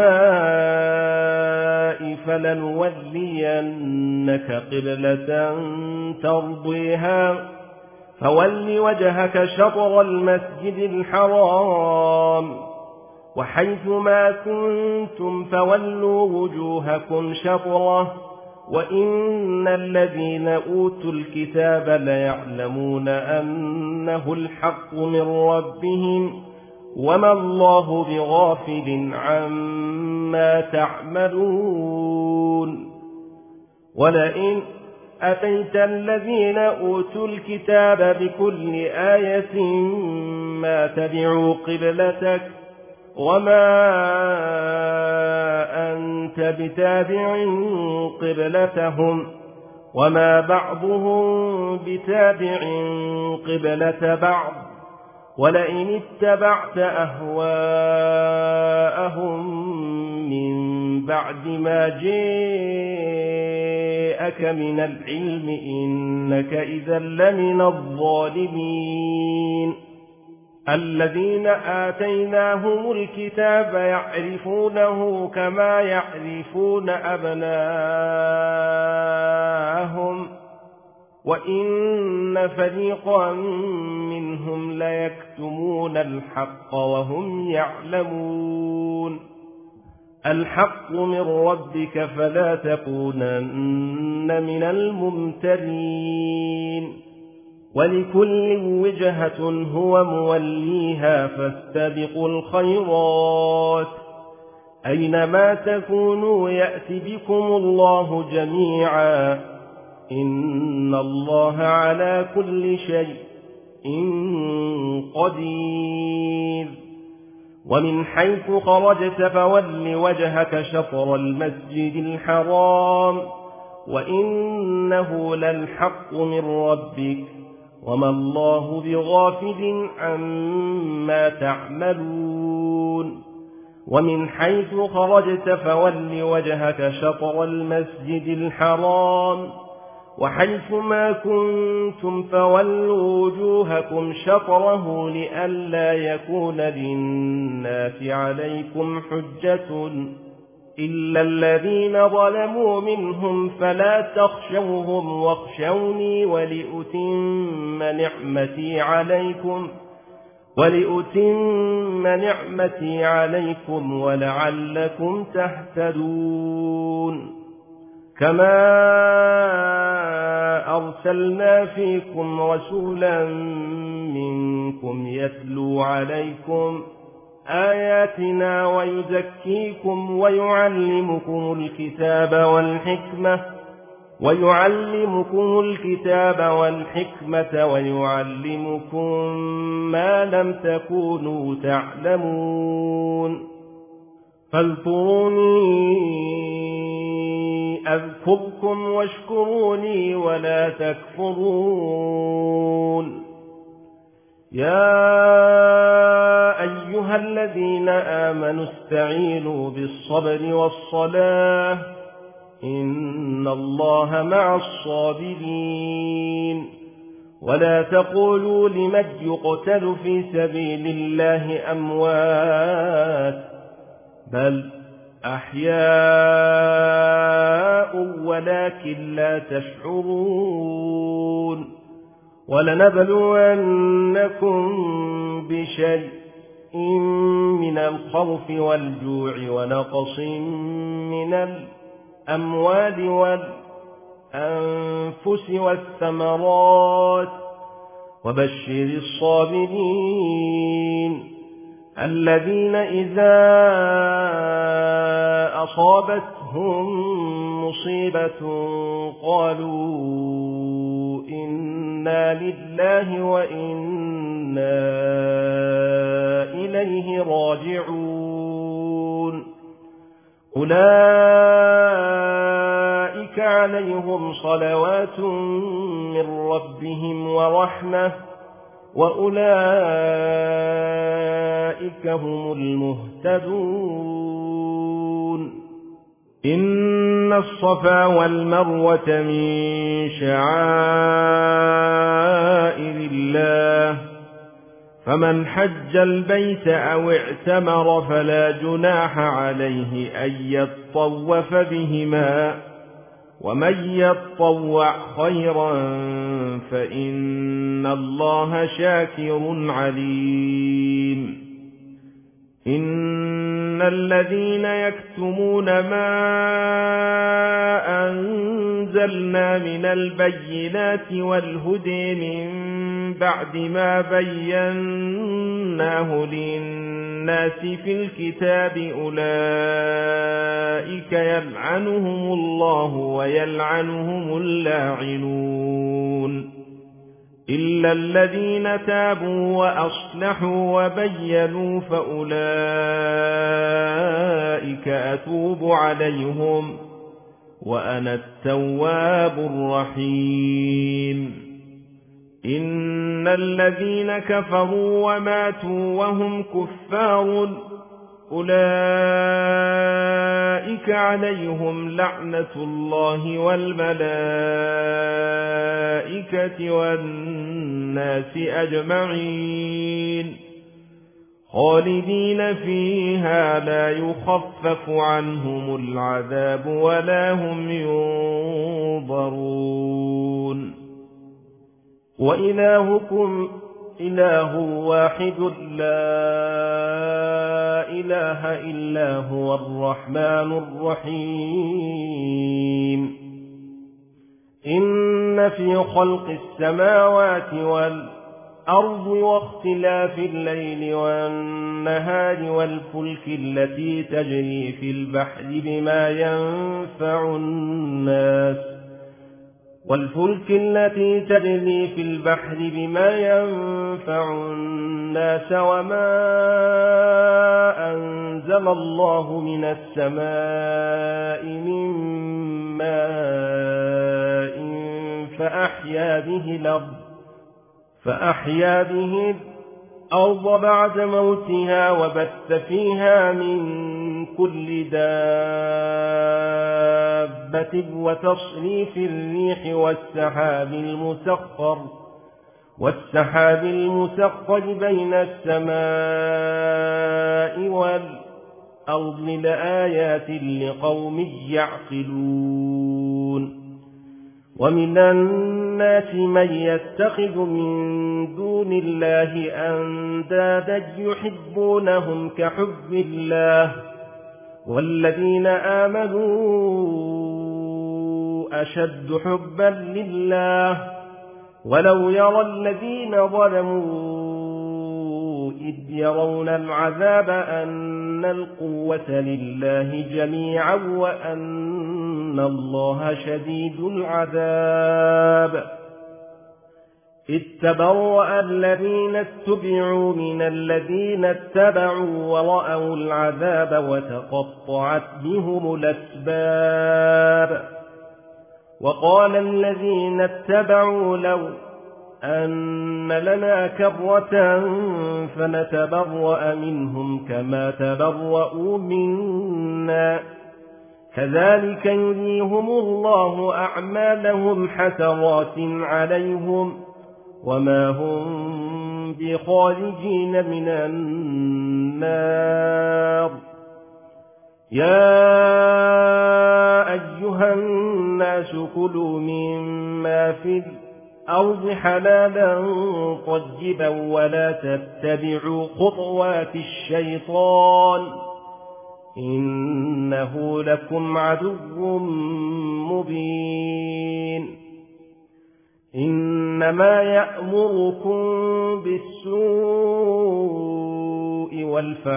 السماء فلنولينك قبلة ترضيها فول وجهك شطر المسجد الحرام وحيث ما كنتم فولوا وجوهكم شطره وإن الذين أوتوا الكتاب ليعلمون أنه الحق من ربهم وما الله بغافل عما تعملون ولئن أتيت الذين أوتوا الكتاب بكل آية ما تبعوا قبلتك وما أنت بتابع قبلتهم وما بعضهم بتابع قبلة بعض ولئن اتبعت أهواءهم من بعد ما جاءك من العلم إنك إذا لمن الظالمين الذين آتيناهم الكتاب يعرفونه كما يعرفون أبناءهم وإن فريقا منهم ليكتمون الحق وهم يعلمون الحق من ربك فلا تكونن من الممترين ولكل وجهة هو موليها فاستبقوا الخيرات أينما تكونوا يأتي بكم الله جميعا إن الله على كل شيء قدير ومن حيث خرجت فول وجهك شطر المسجد الحرام وإنه للحق من ربك وما الله بغافل عما تعملون ومن حيث خرجت فول وجهك شطر المسجد الحرام وحيث ما كنتم فولوا وجوهكم شطره لئلا يكون للناس عليكم حجة إلا الذين ظلموا منهم فلا تخشوهم واخشوني ولأتم نعمتي عليكم ولأتم نعمتي عليكم ولعلكم تهتدون كما أرسلنا فيكم رسولا منكم يتلو عليكم آياتنا ويزكيكم ويعلمكم الكتاب والحكمة ويعلمكم الكتاب والحكمة ويعلمكم ما لم تكونوا تعلمون فاذكروني أذكركم واشكروني ولا تكفرون يا أيها الذين آمنوا استعينوا بالصبر والصلاة إن الله مع الصابرين ولا تقولوا لمن يقتل في سبيل الله أموات بل أحياء ولكن لا تشعرون ولنبلونكم بشيء من الخوف والجوع ونقص من الأموال والأنفس والثمرات وبشر الصابرين الذين إذا أصابتهم مصيبة قالوا إنا لله وإنا إليه راجعون أولئك عليهم صلوات من ربهم ورحمة وأولئك هم المهتدون إن الصفا والمروة من شعائر الله فمن حج البيت أو اعتمر فلا جناح عليه أن يطوف بهما ومن يطوع خيرا فإن الله شاكر عليم إن الذين يكتمون ما أنزلنا من البينات والهدى من بعد ما بيناه للناس في الكتاب أولئك يلعنهم الله ويلعنهم اللاعنون إلا الذين تابوا وأصلحوا وبينوا فأولئك أتوب عليهم وأنا التواب الرحيم إن الذين كفروا وماتوا وهم كفار أولئك عليهم لعنة الله والملائكة والناس أجمعين خالدين فيها لا يخفف عنهم العذاب ولا هم ينظرون وإلهكم إله واحد لا إله إلا هو الرحمن الرحيم إن في خلق السماوات والأرض واختلاف الليل والنهار والفلك التي تجري في البحر بما ينفع الناس والفلك التي تجري في البحر بما ينفع الناس وما أنزل الله من السماء من ماء فأحيا به الأرض فأحيا به الأرض بعد موتها وبث فيها من كل دابة وتصريف الريح والسحاب المسخر والسحاب المسخر بين السماء والأرض لآيات لقوم يعقلون ومن الناس من يتخذ من دون الله أندادا يحبونهم كحب الله والذين آمنوا أشد حبا لله ولو يرى الذين ظلموا إذ يرون العذاب أن القوة لله جميعا وأن الله شديد العذاب إذ تبرأ الذين اتبعوا من الذين اتبعوا ورأوا العذاب وتقطعت بهم الأسباب وقال الذين اتبعوا لو أن لنا كرة فنتبرأ منهم كما تبرؤوا منا كذلك يريهم الله أعمالهم حسرات عليهم وما هم بخارجين من النار يا أيها الناس كلوا مما في الأرض حلالا طيبا ولا تتبعوا خطوات الشيطان إنه لكم عدو مبين إنما يأمركم بالسوء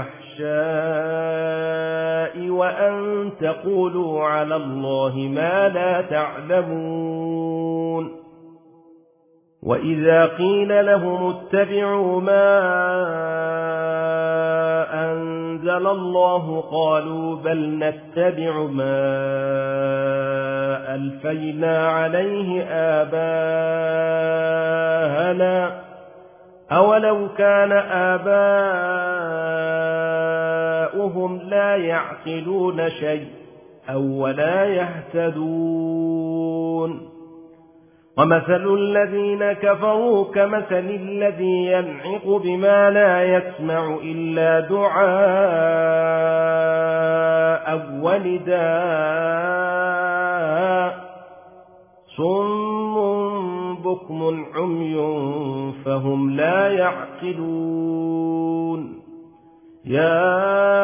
والفحشاء وأن تقولوا على الله ما لا تعلمون وإذا قيل لهم اتبعوا ما أنزل الله قالوا بل نتبع ما ألفينا عليه آباءنا أولو كان آباؤهم لا يعقلون شيء أو ولا يهتدون ومثل الذين كفروا كمثل الذي ينعق بما لا يسمع إلا دعاء ونداء صم بكم عمي فهم لا يعقلون يا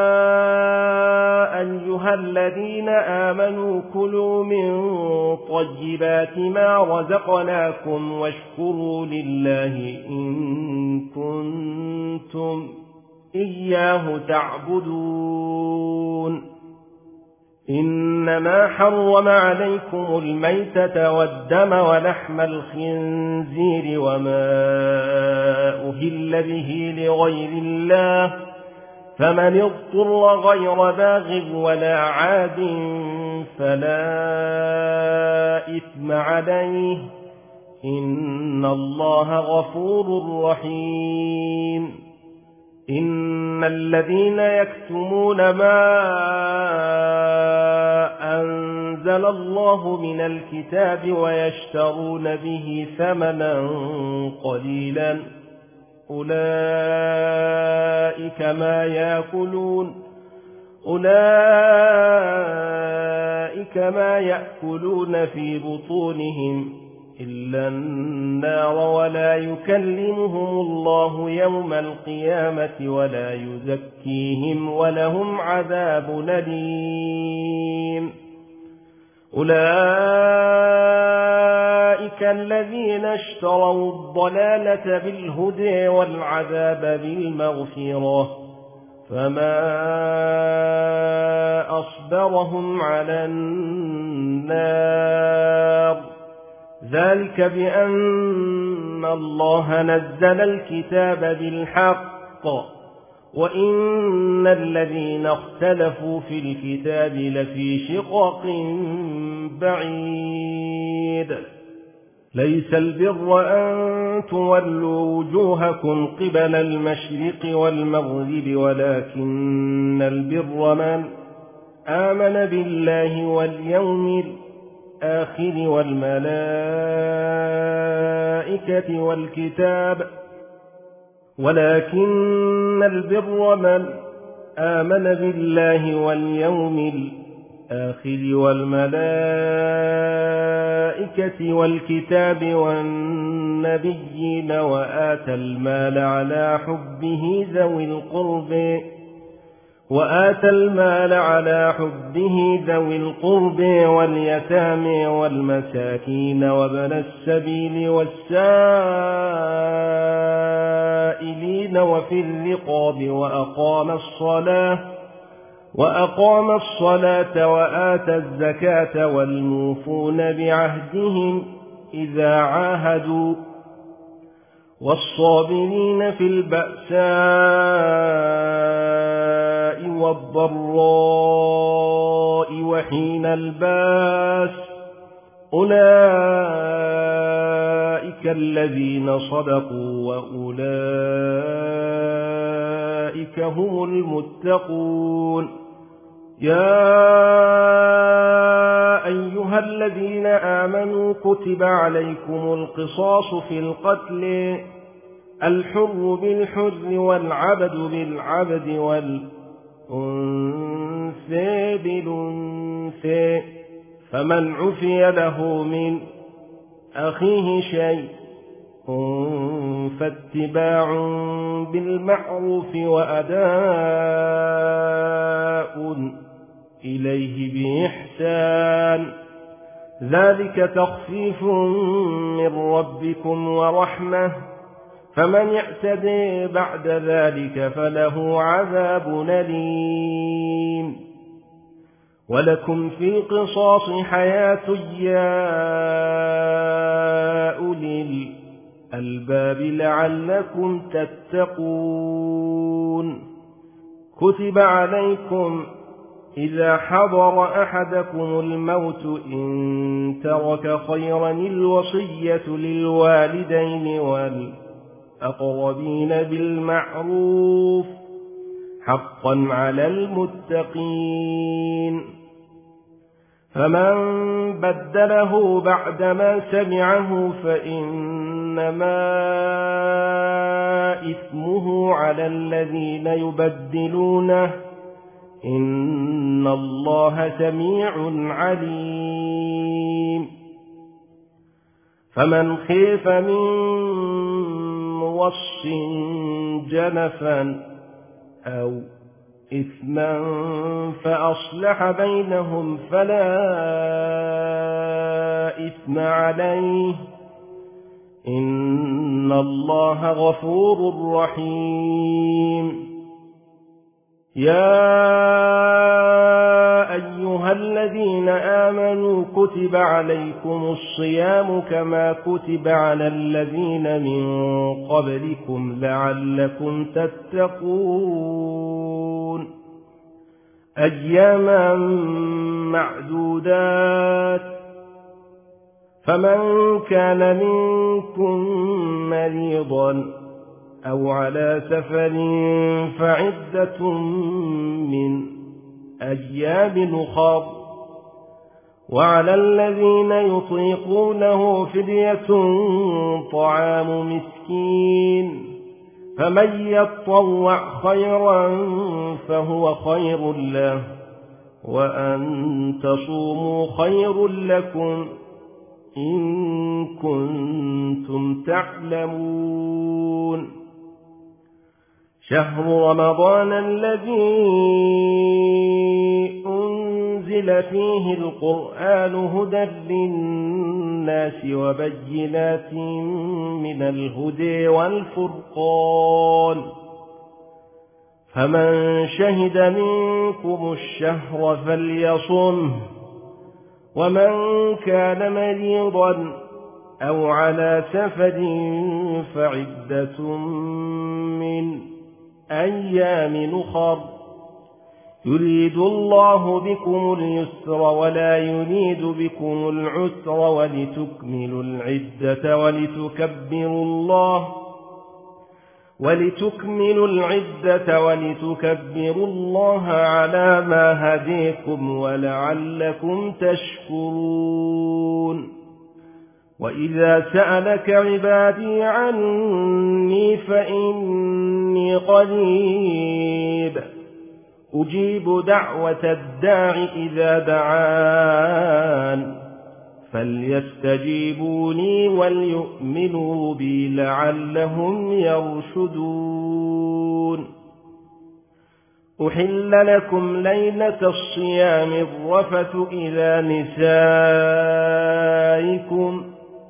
أيها الذين آمنوا كلوا من طيبات ما رزقناكم واشكروا لله إن كنتم إياه تعبدون إنما حرم عليكم الميتة والدم ولحم الخنزير وما أهل به لغير الله فمن اضطر غير باغ ولا عاد فلا إثم عليه إن الله غفور رحيم إن الذين يكتمون ما أنزل الله من الكتاب ويشترون به ثمنا قليلا أولئك ما يأكلون أولئك ما يأكلون في بطونهم إلا النار ولا يكلمهم الله يوم القيامة ولا يزكيهم ولهم عذاب أليم أولئك الذين اشتروا الضلالة بالهدى والعذاب بالمغفرة فما أصبرهم على النار ذلك بأن الله نزل الكتاب بالحق وإن الذين اختلفوا في الكتاب لفي شقاق بعيد ليس البر أن تولوا وجوهكم قبل المشرق والمغرب ولكن البر من آمن بالله واليوم الآخر والملائكة والكتاب ولكن البر من آمن بالله واليوم الآخر والملائكة والكتاب والنبيين وآتى المال على حبه ذوي القرب وآتى المال على حبه ذوي القرب واليتامى والمساكين وابن السبيل والسائلين وفي الرقاب وأقام الصلاة وأقام الصلاة وآتى الزكاة والموفون بعهدهم إذا عاهدوا والصابرين في البأساء والضراء وحين الباس أولئك الذين صدقوا وأولئك هم المتقون يا أيها الذين آمنوا كتب عليكم القصاص في القتل الحر بالحر والعبد بالعبد والأنثى بالأنثى فمن عفي له من أخيه شيء فاتباع بالمعروف وأداء إليه بإحسان ذلك تخفيف من ربكم ورحمة فمن يعتدي بعد ذلك فله عذاب أليم ولكم في القصاص حياة يا أولي الألباب لعلكم تتقون كتب عليكم إذا حضر أحدكم الموت إن ترك خيرا الوصية للوالدين والأقربين بالمعروف حقا على المتقين فمن بدله بعدما سمعه فإنما إثمه على الذين يبدلونه إن الله سميع عليم فمن خيف من موص جنفا أو إثما فأصلح بينهم فلا إثم عليه إن الله غفور رحيم يا أيها الذين آمنوا كتب عليكم الصيام كما كتب على الذين من قبلكم لعلكم تتقون أياما معدودات فمن كان منكم مريضا أو على سفر فعدة من أيام أخر وعلى الذين يطيقونه فدية طعام مسكين فمن يطوع خيرا فهو خير له وأن تصوموا خير لكم إن كنتم تعلمون شهر رمضان الذي أنزل فيه القرآن هدى للناس وبينات من الهدى والفرقان فمن شهد منكم الشهر فليصمه ومن كان مريضا أو على سفر فعدة من أيام أخر يريد الله بكم اليسر ولا يريد بكم العسر ولتكملوا العدة ولتكبروا الله ولتكملوا العدة ولتكبروا الله على ما هديكم ولعلكم تشكرون وإذا سألك عبادي عني فإني قريب أجيب دعوة الداع إذا دعان فليستجيبوا لي وليؤمنوا بي لعلهم يرشدون أحل لكم ليلة الصيام الرفث إلى نسائكم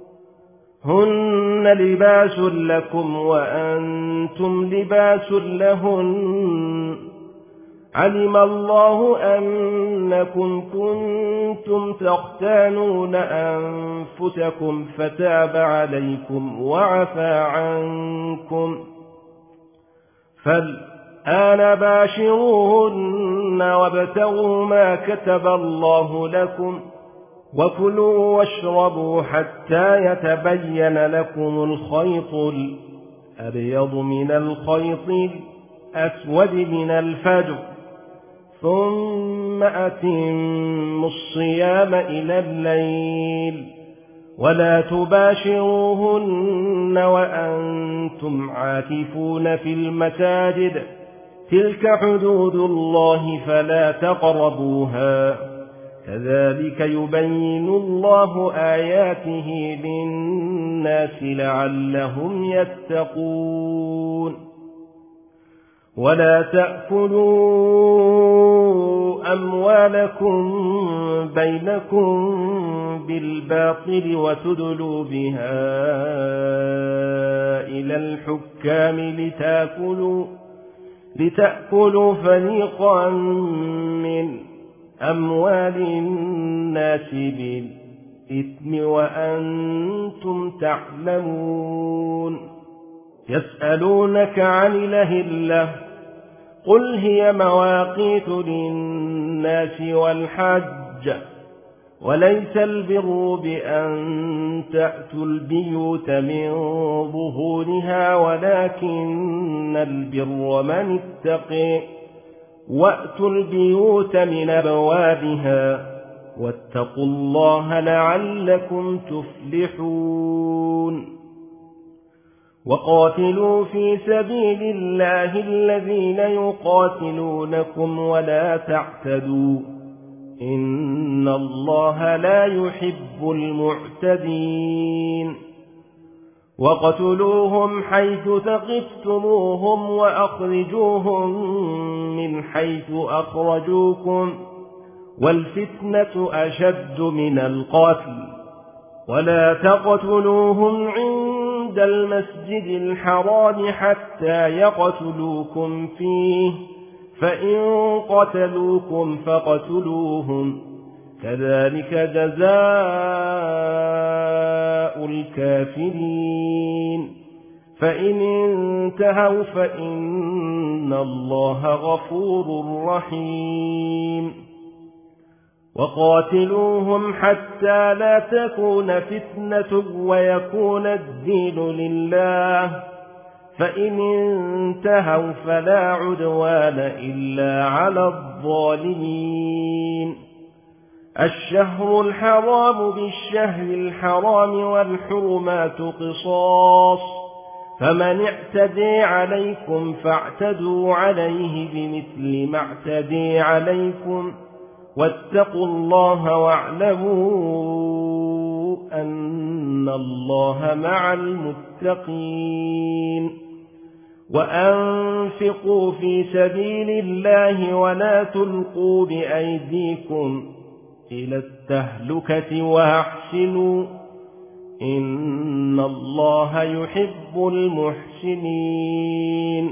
هن لباس لكم وأنتم لباس لهن علم الله أنكم كنتم تختانون أنفسكم فتاب عليكم وعفى عنكم فالآن باشروهن وابتغوا ما كتب الله لكم وكلوا واشربوا حتى يتبين لكم الخيط الأبيض من الخيط الأسود من الفجر ثم أتموا الصيام إلى الليل ولا تباشروهن وأنتم عاكفون في المساجد تلك حدود الله فلا تقربوها كذلك يبين الله آياته للناس لعلهم يتقون ولا تأكلوا أموالكم بينكم بالباطل وتدلوا بها إلى الحكام لتأكلوا, لتأكلوا فريقا من أموال الناس بالإثم وأنتم تعلمون يسألونك عن الأهلة قل هي مواقيت للناس والحج وليس البر بأن تأتوا البيوت من ظهورها ولكن البر من اتقي وأتوا البيوت من أبوابها واتقوا الله لعلكم تفلحون وقاتلوا في سبيل الله الذين يقاتلونكم ولا تعتدوا إن الله لا يحب المعتدين وقتلوهم حيث ثقفتموهم وأخرجوهم من حيث أخرجوكم والفتنة أشد من القتل ولا تقتلوهم عند المسجد الحرام حتى يقتلوكم فيه فإن قتلوكم فقتلوهم كذلك جزاء الكافرين فإن انتهوا فإن الله غفور رحيم وقاتلوهم حتى لا تكون فتنة ويكون الدين لله فإن انتهوا فلا عدوان إلا على الظالمين الشهر الحرام بالشهر الحرام والحرمات قصاص فمن اعتدي عليكم فاعتدوا عليه بمثل ما اعتدي عليكم واتقوا الله واعلموا أن الله مع المتقين وأنفقوا في سبيل الله ولا تلقوا بأيديكم إلى التهلكة وأحسنوا إن الله يحب المحسنين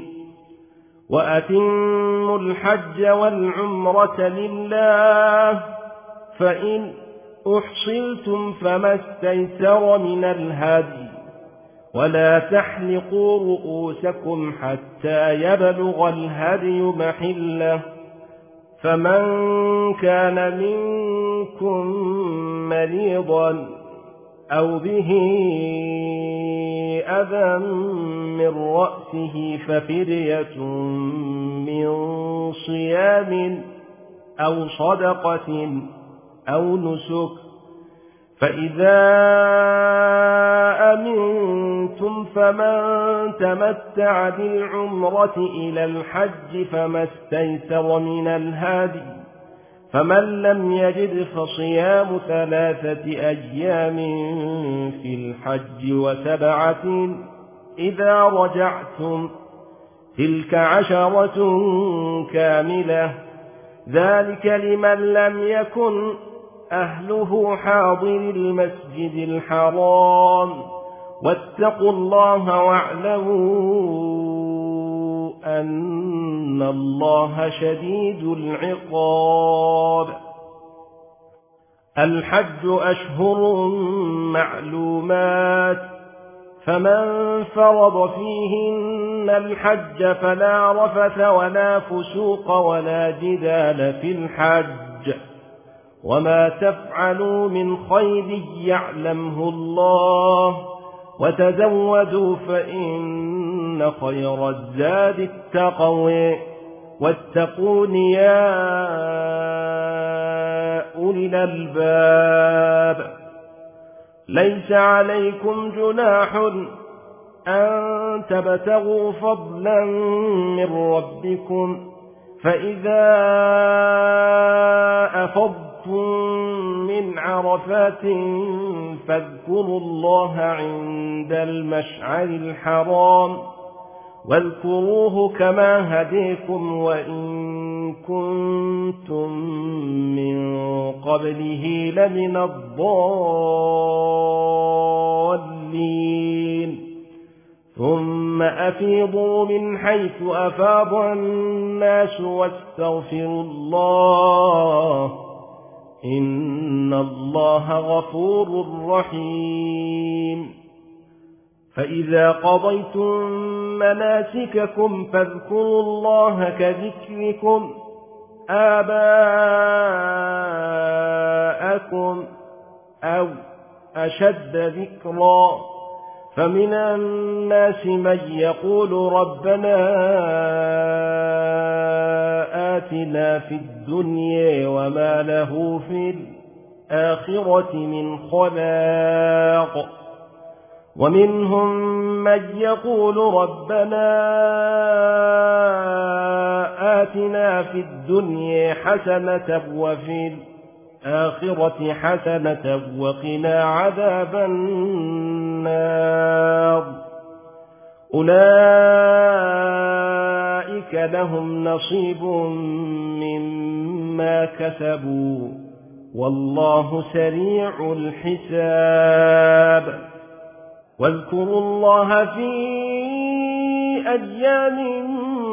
وأتموا الحج والعمرة لله فإن أحصلتم فما استيسر من الهدي ولا تحلقوا رؤوسكم حتى يبلغ الهدي محله فمن كان منكم مريضا أو به أذى من رأسه ففدية من صيام أو صدقة أو نسك فإذا أمنتم فمن تمتع بالعمرة إلى الحج فما استيسر من الهادي فمن لم يجد فصيام ثلاثة أيام في الحج وسبعة إذا رجعتم تلك عشرة كاملة ذلك لمن لم يكن أهله حاضر المسجد الحرام واتقوا الله واعلموا أن الله شديد العقاب الحج أشهر معلومات فمن فرض فيهن الحج فلا رفث ولا فسوق ولا جدال في الحج وما تفعلوا من خير يعلمه الله وتزودوا فإن خير الزاد التقوى واتقون يا أولي الألباب ليس عليكم جناح أن تبتغوا فضلا من ربكم فإذا أفضتم من عرفات فاذكروا الله عند المشعر الحرام واذكروه كما هديكم وإن كنتم من قبله لمن الضالين ثم أفيضوا من حيث أفاض الناس واستغفروا الله إن الله غفور رحيم فإذا قضيتم مناسككم فاذكروا الله كذكركم آباءكم أو أشد ذكرا فمن الناس من يقول ربنا آتنا في الدنيا وما له في الآخرة من خلاق ومنهم من يقول ربنا آتنا في الدنيا حسنة وفي الآخرة حسنة وقنا عذاب النار أولئك لهم نصيب مما كسبوا والله سريع الحساب واذكروا الله في أيام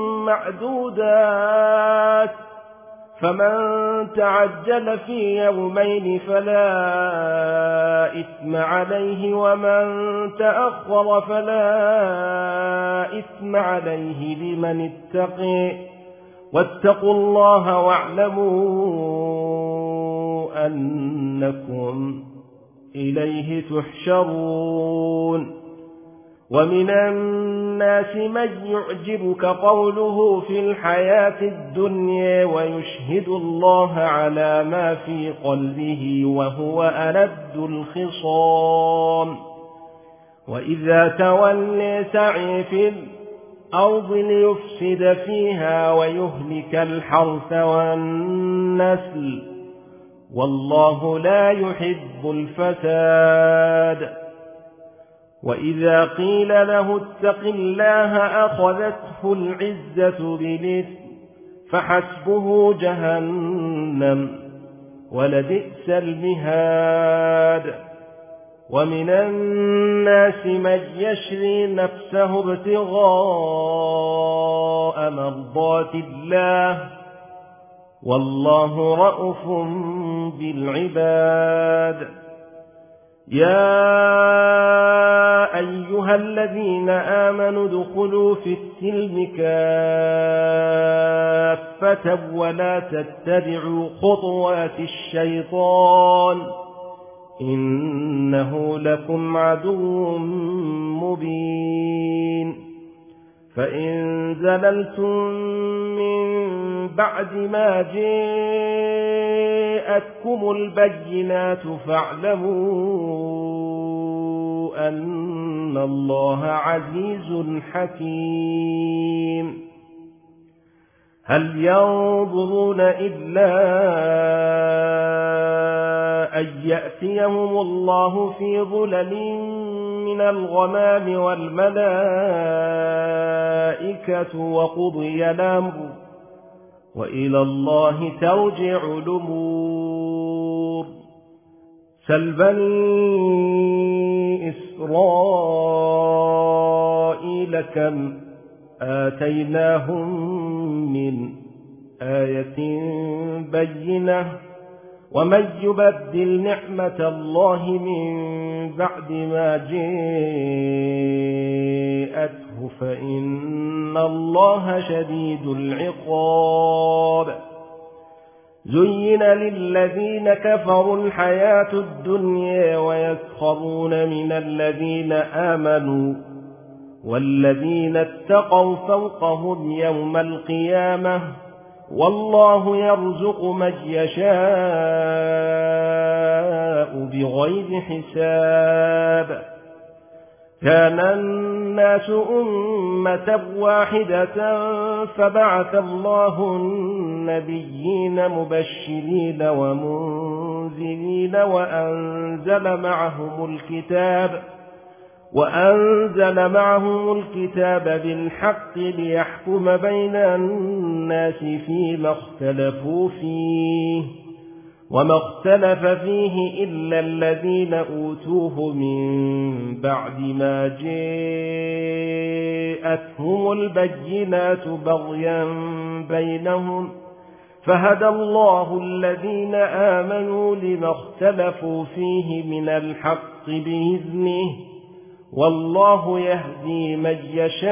معدودات فمن تعجل في يومين فلا إثم عليه ومن تأخر فلا إثم عليه لمن اتقي واتقوا الله واعلموا أنكم إليه تحشرون ومن الناس من يعجبك قوله في الحياة الدنيا ويشهد الله على ما في قلبه وهو ألد الخصام وإذا تولى سعي في الأرض ليفسد فيها ويهلك الحرث والنسل والله لا يحب الفساد وإذا قيل له اتق الله أخذته العزة بالإثم فحسبه جهنم ولبئس المهاد ومن الناس من يشري نفسه ابتغاء مرضات الله والله رءوف بالعباد يا أيها الذين آمنوا ادخلوا في السلم كافة ولا تتبعوا خطوات الشيطان إنه لكم عدو مبين فإن زللتم من بعد ما جاءتكم البينات فاعلموا أن الله عزيز حكيم هل ينظرون إلا أن يأتيهم الله في ظلل من الغمام والملائكة وقضي الأمر وإلى الله ترجع الأمور سل بني إسرائيل كم آتيناهم من آية بينة ومن يبدل نعمة الله من بعد ما جاءته فإن الله شديد العقاب زين للذين كفروا الحياة الدنيا ويسخرون من الذين آمنوا والذين اتقوا فوقهم يوم القيامة والله يرزق من يشاء بغير حساب كان الناس أمة واحدة فبعث الله النبيين مبشرين ومنذرين وأنزل معهم الكتاب وأنزل معهم الكتاب بالحق ليحكم بين الناس فيما اختلفوا فيه وما اختلف فيه إلا الذين أوتوه من بعد ما جاءتهم البينات بغيا بينهم فهدى الله الذين آمنوا لما اختلفوا فيه من الحق بإذنه والله يهدي من يشاء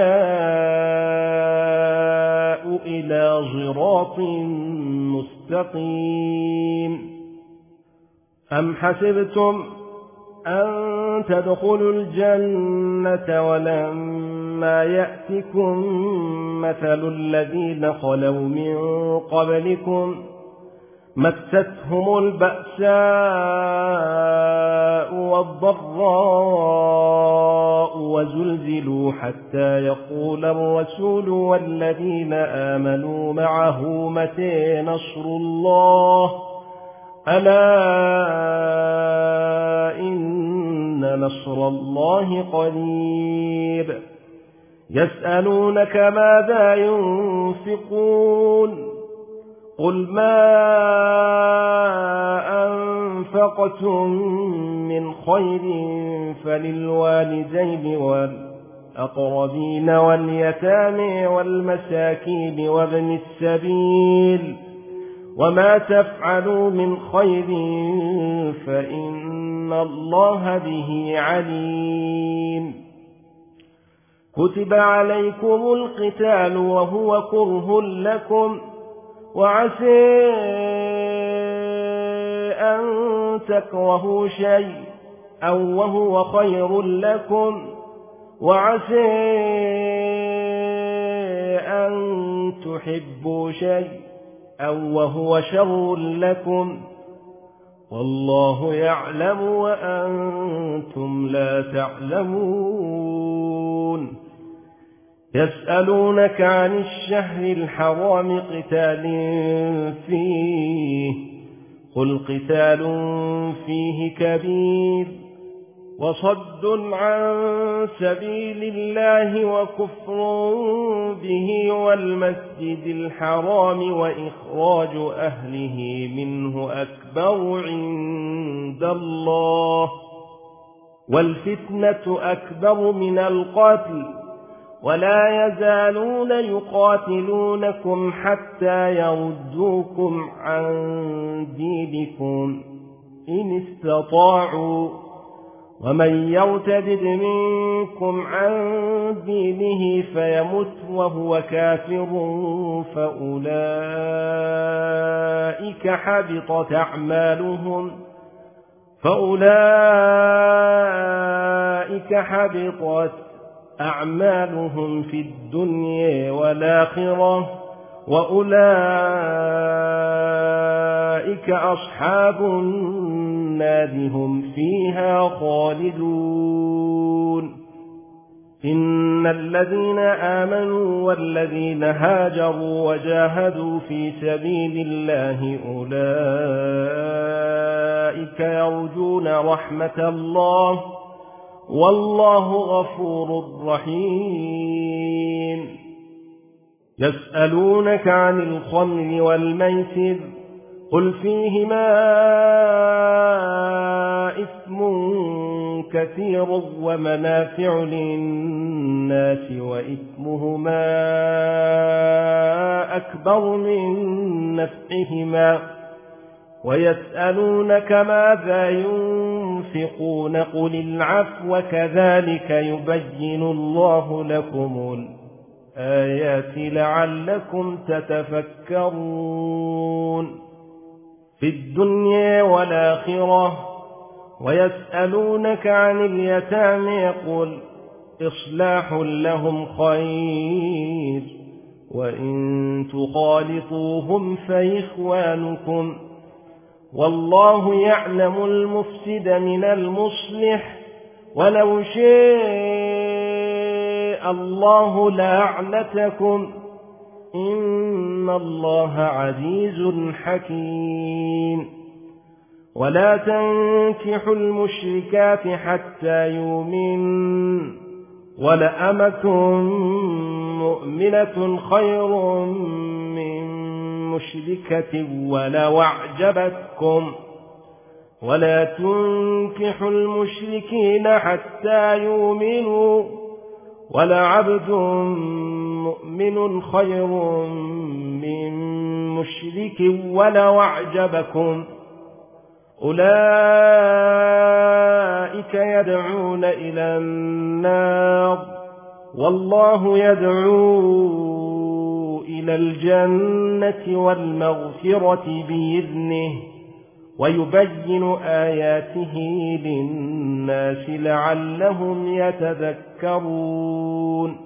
إلى صراط مستقيم أم حسبتم أن تدخلوا الجنة ولما يأتكم مثل الذين خلوا من قبلكم مستهم البأساء والضراء وزلزلوا حتى يقول الرسول والذين آمنوا معه متى نصر الله ألا إن نصر الله قريب يسألونك ماذا ينفقون قل ما أنفقتم من خير فللوالدين والأقربين واليتامى والمساكين وابن السبيل وما تفعلوا من خير فإن الله به عليم كتب عليكم القتال وهو كره لكم وعسى أن تكرهوا شيء أو وهو خير لكم وعسى أن تحبوا شيء أو وهو شر لكم والله يعلم وأنتم لا تعلمون يسألونك عن الشهر الحرام قتال فيه قل قتال فيه كبير وصد عن سبيل الله وكفر به والمسجد الحرام وإخراج أهله منه أكبر عند الله والفتنة أكبر من القتل ولا يزالون يقاتلونكم حتى يردوكم عن دينكم إن استطاعوا ومن يرتد منكم عن دينه فيمت وهو كافر فأولئك حبطت أعمالهم فأولئك حبطت أعمالهم في الدنيا والآخرة وأولئك أصحاب النار هم فيها خالدون إن الذين آمنوا والذين هاجروا وجاهدوا في سبيل الله أولئك يرجون رحمة الله والله غفور رحيم يسألونك عن الخمر والميسر قل فيهما إثم كثير ومنافع للناس وإثمهما أكبر من نفعهما ويسألونك ماذا ينفقون قل العفو كذلك يبين الله لكم الآيات لعلكم تتفكرون في الدنيا والآخرة ويسألونك عن اليتامى قل إصلاح لهم خير وإن تخالطوهم فإخوانكم والله يعلم المفسد من المصلح ولو شاء الله لأعنتكم إن الله عزيز حكيم ولا تنكحوا المشركات حتى يؤمنوا ولأمة مؤمنة خير من مشركة ولو أعجبتكم ولا تنكحوا المشركين حتى يؤمنوا ولعبد مؤمن خير من مشرك ولو أعجبكم أولئك يدعون إلى النار والله يدعو إلى الجنة والمغفرة بإذنه ويبين آياته للناس لعلهم يتذكرون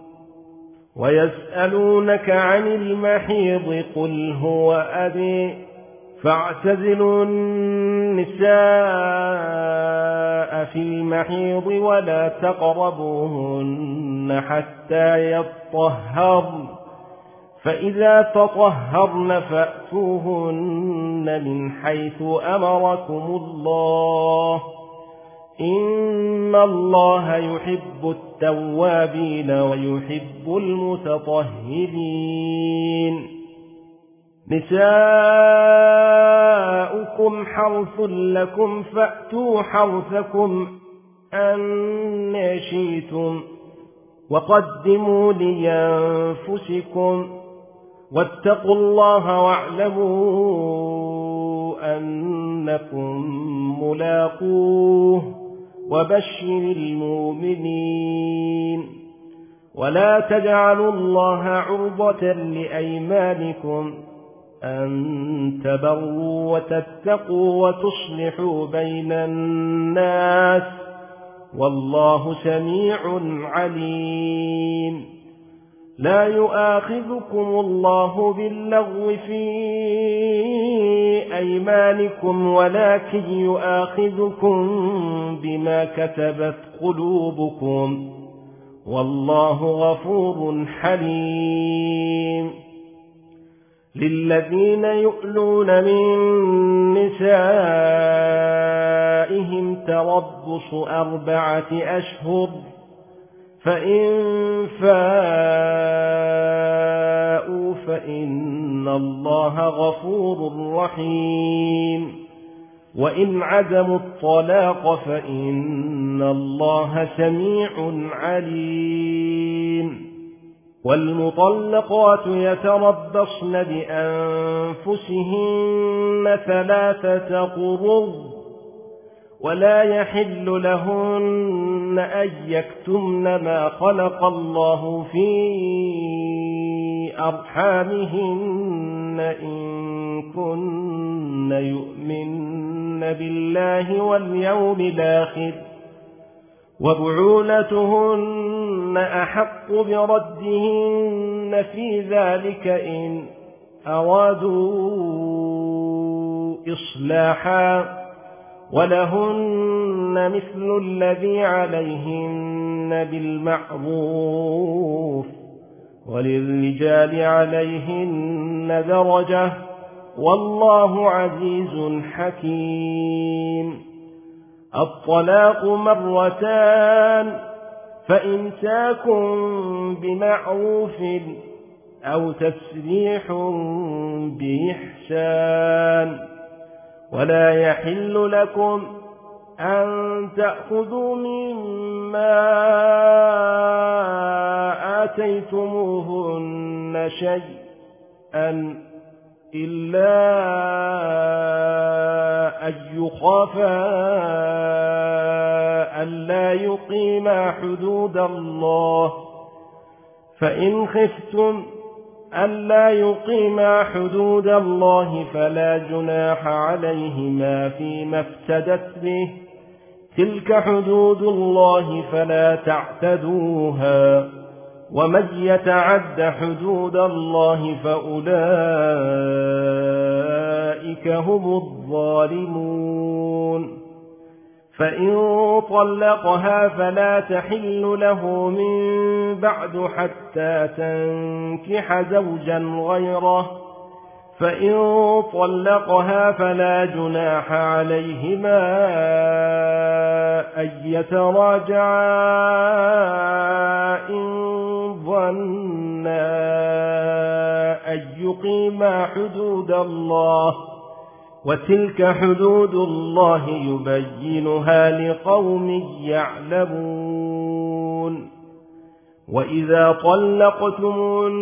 ويسألونك عن المحيض قل هو أذى فاعتزلوا النساء في المحيض ولا تقربوهن حتى يطهرن فإذا تطهرن فأتوهن من حيث أمركم الله إن الله يحب التوابين ويحب المتطهرين نساؤكم حرث لكم فأتوا حرثكم أن شئتم وقدموا لأنفسكم واتقوا الله واعلموا أنكم ملاقوه وبشر المؤمنين ولا تجعلوا الله عرضة لأيمانكم أن تبروا وتتقوا وتصلحوا بين الناس والله سميع عليم لا يؤاخذكم الله باللغو في أيمانكم ولكن يؤاخذكم بما كتبت قلوبكم والله غفور حليم للذين يؤلون من نسائهم تربص أربعة أشهر فإن فاءوا فإن الله غفور رحيم وإن عزموا الطلاق فإن الله سميع عليم والمطلقات يتربصن بأنفسهن ثلاثة قروء ولا يحل لهن أن يكتمن ما خلق الله في أرحامهن إن كن يؤمن بالله واليوم الآخر وبعولتهن أحق بردهن في ذلك إن أرادوا إصلاحا ولهن مثل الذي عليهن بالمعروف وللرجال عليهن درجة والله عزيز حكيم الطلاق مرتان فإمساك بمعروف أو تسريح بإحسان ولا يحل لكم أن تأخذوا مما آتيتموهن شيئا إلا أن يخافا ألا يقيما حدود الله فإن خفتم ألا يقيما حدود الله فلا جناح عليهما فيما افتدت به تلك حدود الله فلا تعتدوها ومن يتعد حدود الله فأولئك هم الظالمون فإن طلقها فلا تحل له من بعد حتى تنكح زوجا غيره فإن طلقها فلا جناح عليهما أن يتراجعا إن ظنا أن يقيما حدود الله وتلك حدود الله يبينها لقوم يعلمون وإذا طلقتم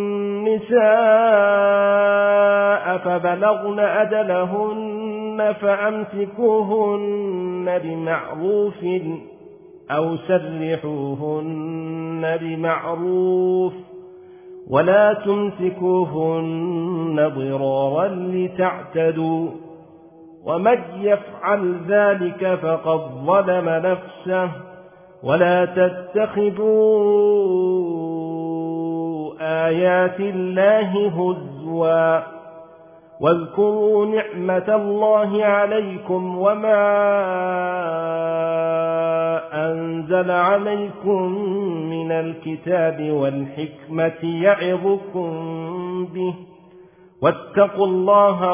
النساء فبلغن أجلهن فأمسكوهن بمعروف أو سرحوهن بمعروف ولا تمسكوهن ضرارا لتعتدوا ومن يفعل ذلك فقد ظلم نفسه ولا تتخذوا آيات الله هزوا واذكروا نعمة الله عليكم وما أنزل عليكم من الكتاب والحكمة يعظكم به واتقوا الله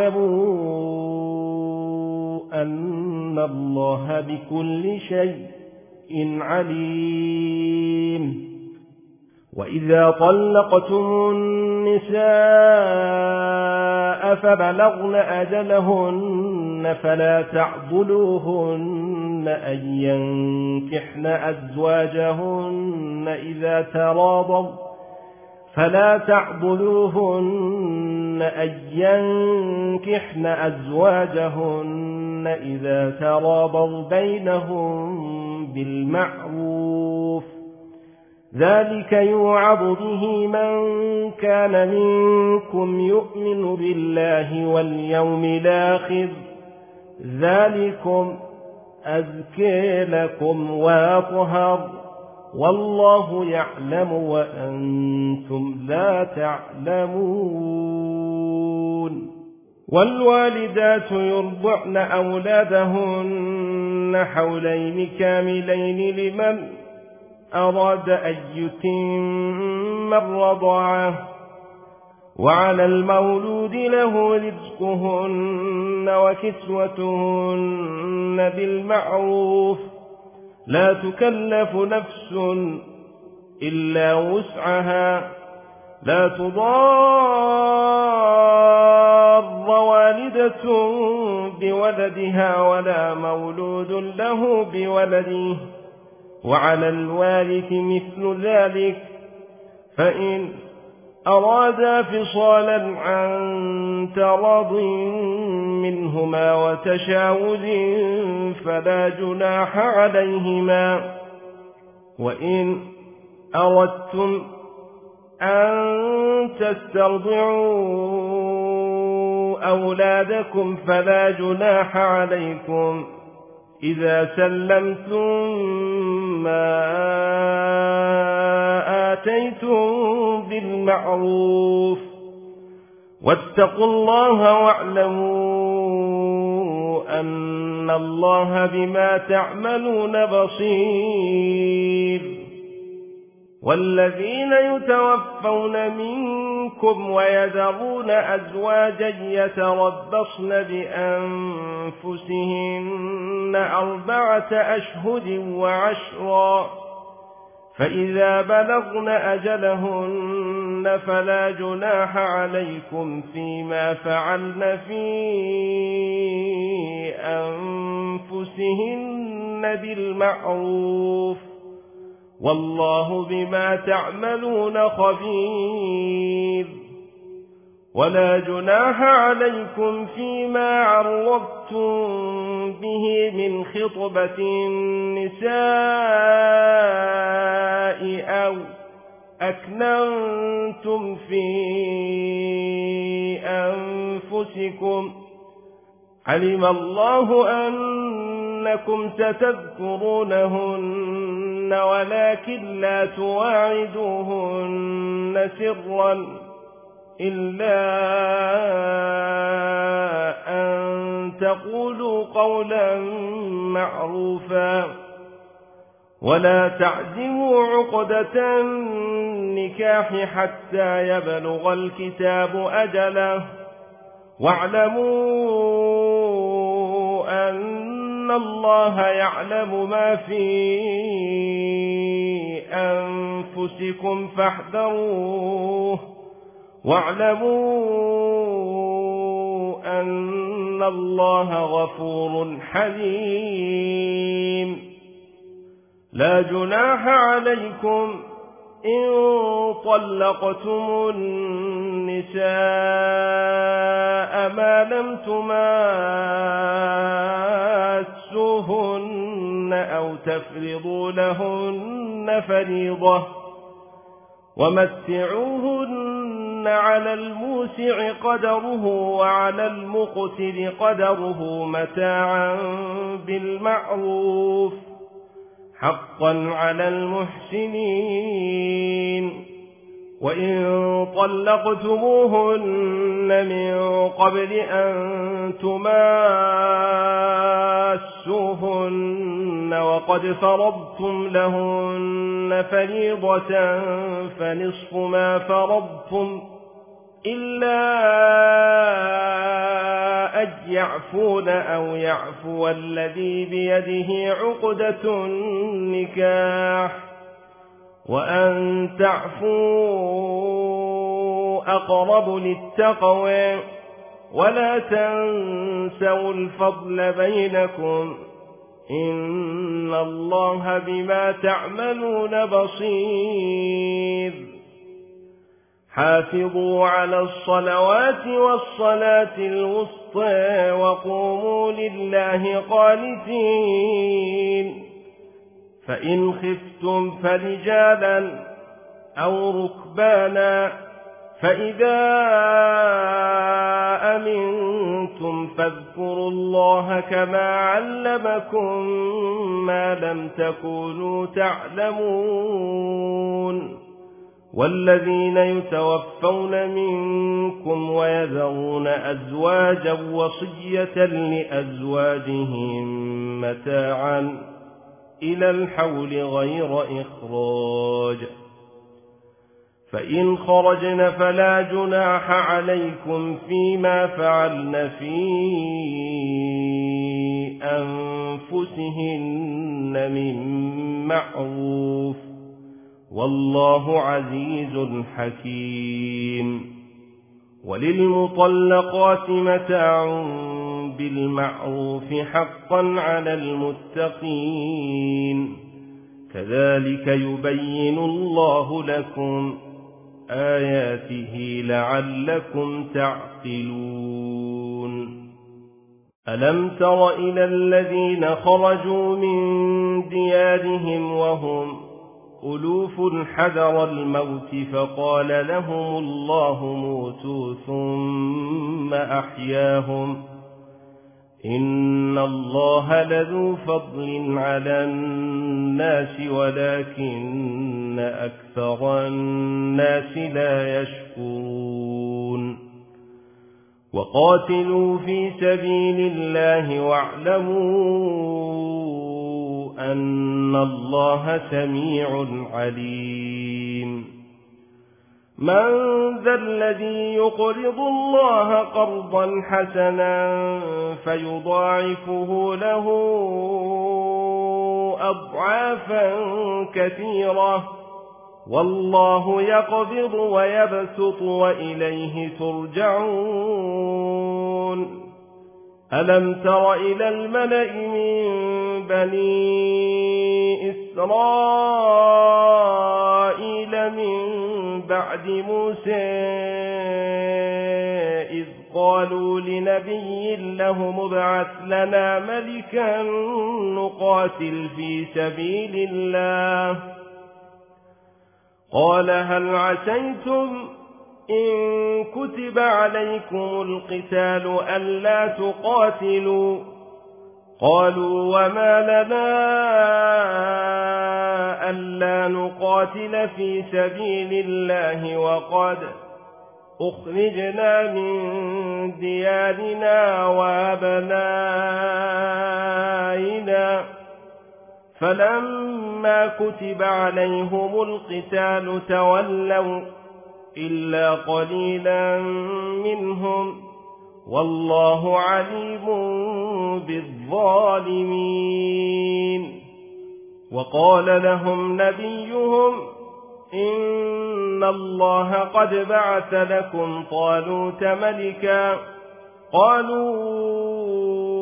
واعلموا أن الله بكل شيء عليم. وإذا طلقتم النساء فبلغن أجلهن فلا تعضلوهن أن ينكحن أزواجهن إذا تراضوا فلا تعضلوهن أن ينكحن أزواجهن إذا تراضوا بينهم بالمعروف ذلك يوعظ به من كان منكم يؤمن بالله واليوم الآخر ذلكم أزكى لكم وأطهر والله يعلم وأنتم لا تعلمون. والوالدات يرضعن أولادهن حولين كاملين لمن أراد أن يتم الرضاعة وعلى المولود له رزقهن وكسوتهن بالمعروف لا تكلف نفس إلا وسعها لا تضار والدة بولدها ولا مولود له بولده وعلى الوارث مثل ذلك فإن أرادا فصالا عن تراض منهما وتشاور فلا جناح عليهما. وإن أردتم أن تسترضعوا أولادكم فلا جناح عليكم إذا سلمتم ما آتيتم بالمعروف واتقوا الله واعلموا أن الله بما تعملون بصير. والذين يتوفون منكم ويذرون أزواجا يتربصن بأنفسهن أربعة أشهر وعشرا فإذا بلغن أجلهن فلا جناح عليكم فيما فعلن في أنفسهن بالمعروف والله بما تعملون خبير. ولا جناح عليكم فيما عرضتم به من خطبة النساء أو أكننتم في أنفسكم علم الله أنكم ستذكرونهن ولكن لا تواعدوهن سرا إلا أن تقولوا قولا معروفا ولا تعزموا عقدة النكاح حتى يبلغ الكتاب أجله واعلموا أن الله يعلم ما في أنفسكم فاحذروه واعلموا أن الله غفور حليم. لا جناح عليكم إن طلقتم النساء ما لم تماسوهن أو تفرضوا لهن فريضة ومتعوهن على الموسع قدره وعلى المقتر قدره متاعا بالمعروف حقا على المحسنين. وإن طلقتموهن من قبل أن تماسوهن وقد فرضتم لهن فريضة فنصف ما فرضتم إلا أن يعفون أو يعفو الذي بيده عقدة النكاح وأن تعفوا أقرب للتقوى ولا تنسوا الفضل بينكم إن الله بما تعملون بصير حافظوا على الصلوات والصلاة الوسطى وقوموا لله قانتين فإن خفتم فرجالا أو ركبانا فإذا أمنتم فاذكروا الله كما علمكم ما لم تكونوا تعلمون والذين يتوفون منكم ويذرون أزواجا وصية لأزواجهم متاعا إلى الحول غير إخراج فإن خرجن فلا جناح عليكم فيما فعلن في أنفسهن من معروف والله عزيز حكيم وللمطلقات متاع بالمعروف حقا على المتقين كذلك يبين الله لكم آياته لعلكم تعقلون ألم تر إلى الذين خرجوا من ديارهم وهم ألوف حذر الموت فقال لهم الله موتوا ثم أحياهم إن الله لذو فضل على الناس ولكن أكثر الناس لا يشكرون وقاتلوا في سبيل الله واعلموا أن الله سميع عليم من ذا الذي يقرض الله قرضا حسنا فيضاعفه له أضعافا كثيرة والله يقبض ويبسط وإليه ترجعون ألم تر إلى الملأ من بني إسرائيل من بعد موسى إذ قالوا لنبي له ابعث لنا ملكا نقاتل في سبيل الله قال هل عسيتم إن كتب عليكم القتال ألا تقاتلوا قالوا وما لنا ألا نقاتل في سبيل الله وقد أخرجنا من ديارنا وأبنائنا فلما كتب عليهم القتال تولوا إلا قليلا منهم والله عليم بالظالمين وقال لهم نبيهم إن الله قد بعث لكم طالوت ملكا قالوا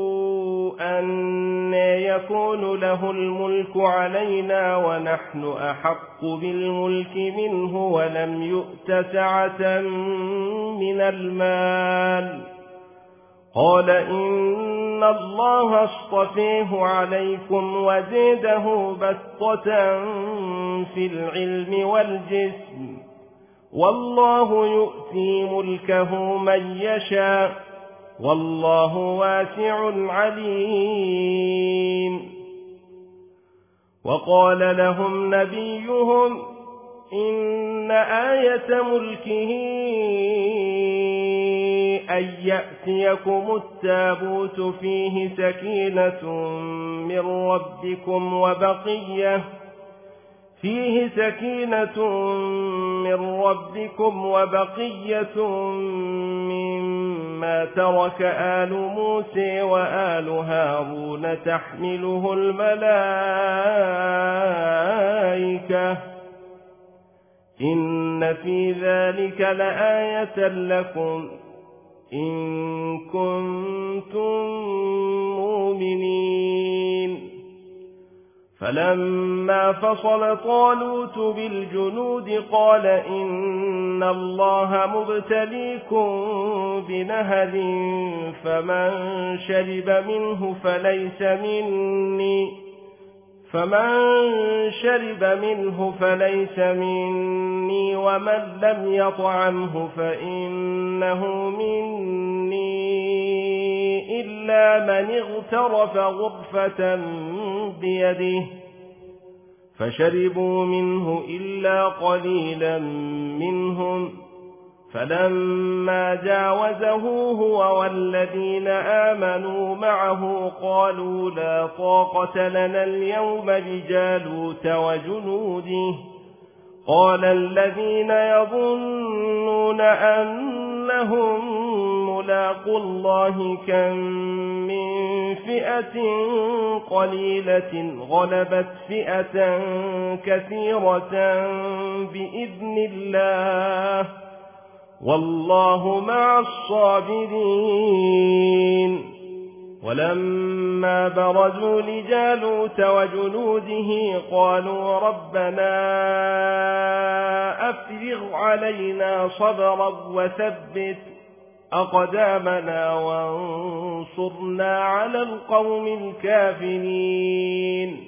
أن يكون له الملك علينا ونحن أحق بالملك منه ولم يؤت سعة من المال قال إن الله اصطفيه عليكم وزيده بسطة في العلم والجسم والله يؤتي ملكه من يشاء والله واسع عليم وقال لهم نبيهم إن آية ملكه أن يأتيكم التابوت فيه سكينة من ربكم وبقية فيه سكينة من ربكم وبقية مما ترك آل موسى وآل هارون تحمله الملائكة إن في ذلك لآية لكم إن كنتم مؤمنين فلما فصل طالوت بالجنود قال إن الله مبتليكم بنهر فمن شرب منه فليس مني فمن شرب منه فليس مني ومن لم يطعمه فإنه مني إلا من اغترف غرفة بيده فشربوا منه إلا قليلا منهم فلما جاوزه هو والذين آمنوا معه قالوا لا طاقة لنا اليوم بجالوت وجنوده قال الذين يظنون أنهم ملاقوا الله كم من فئة قليلة غلبت فئة كثيرة بإذن الله والله مع الصابرين ولما برزوا لجالوت وجنوده قالوا ربنا أفرغ علينا صبرا وثبت أقدامنا وانصرنا على القوم الكافرين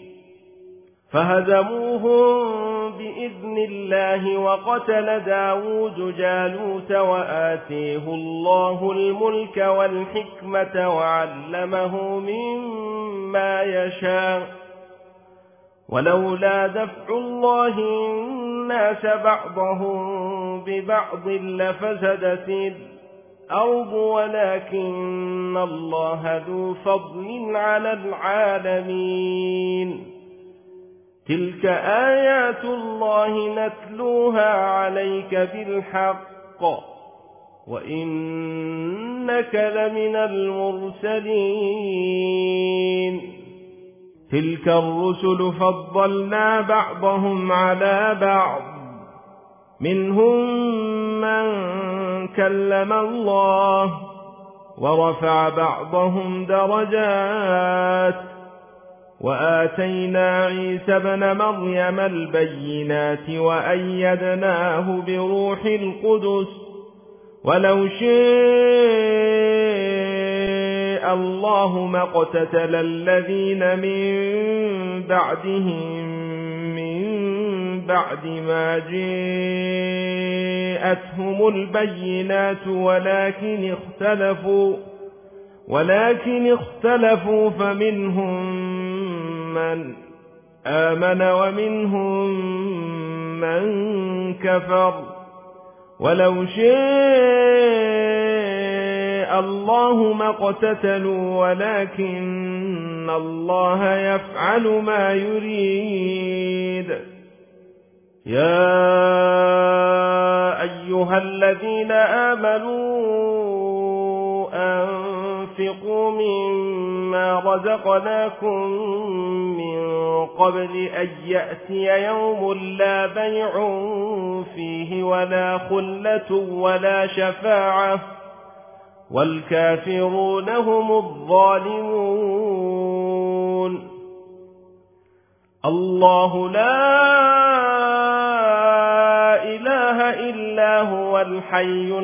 فهزموهم بإذن الله وقتل داود جالوت وآتيه الله الملك والحكمة وعلمه مما يشاء ولولا دفع الله الناس بعضهم ببعض لفسدت الأرض ولكن الله ذو فضل على العالمين تلك آيات الله نتلوها عليك بالحق وإنك لمن المرسلين تلك الرسل فضلنا بعضهم على بعض منهم من كلم الله ورفع بعضهم درجات وآتينا عيسى ابن مريم البينات وأيدناه بروح القدس ولو شاء الله ما اقتتل الذين من بعدهم من بعد ما جاءتهم البينات ولكن اختلفوا ولكن اختلفوا فمنهم من آمن ومنهم من كفر ولو شاء الله ما اقتتلوا ولكن الله يفعل ما يريد يا أيها الذين آمنوا أنفقوا مما رزقناكم من قبل أن يأتي يوم لا بيع فيه ولا خلة ولا شفاعة والكافرون هم الظالمون الله لا إله إلا هو الحي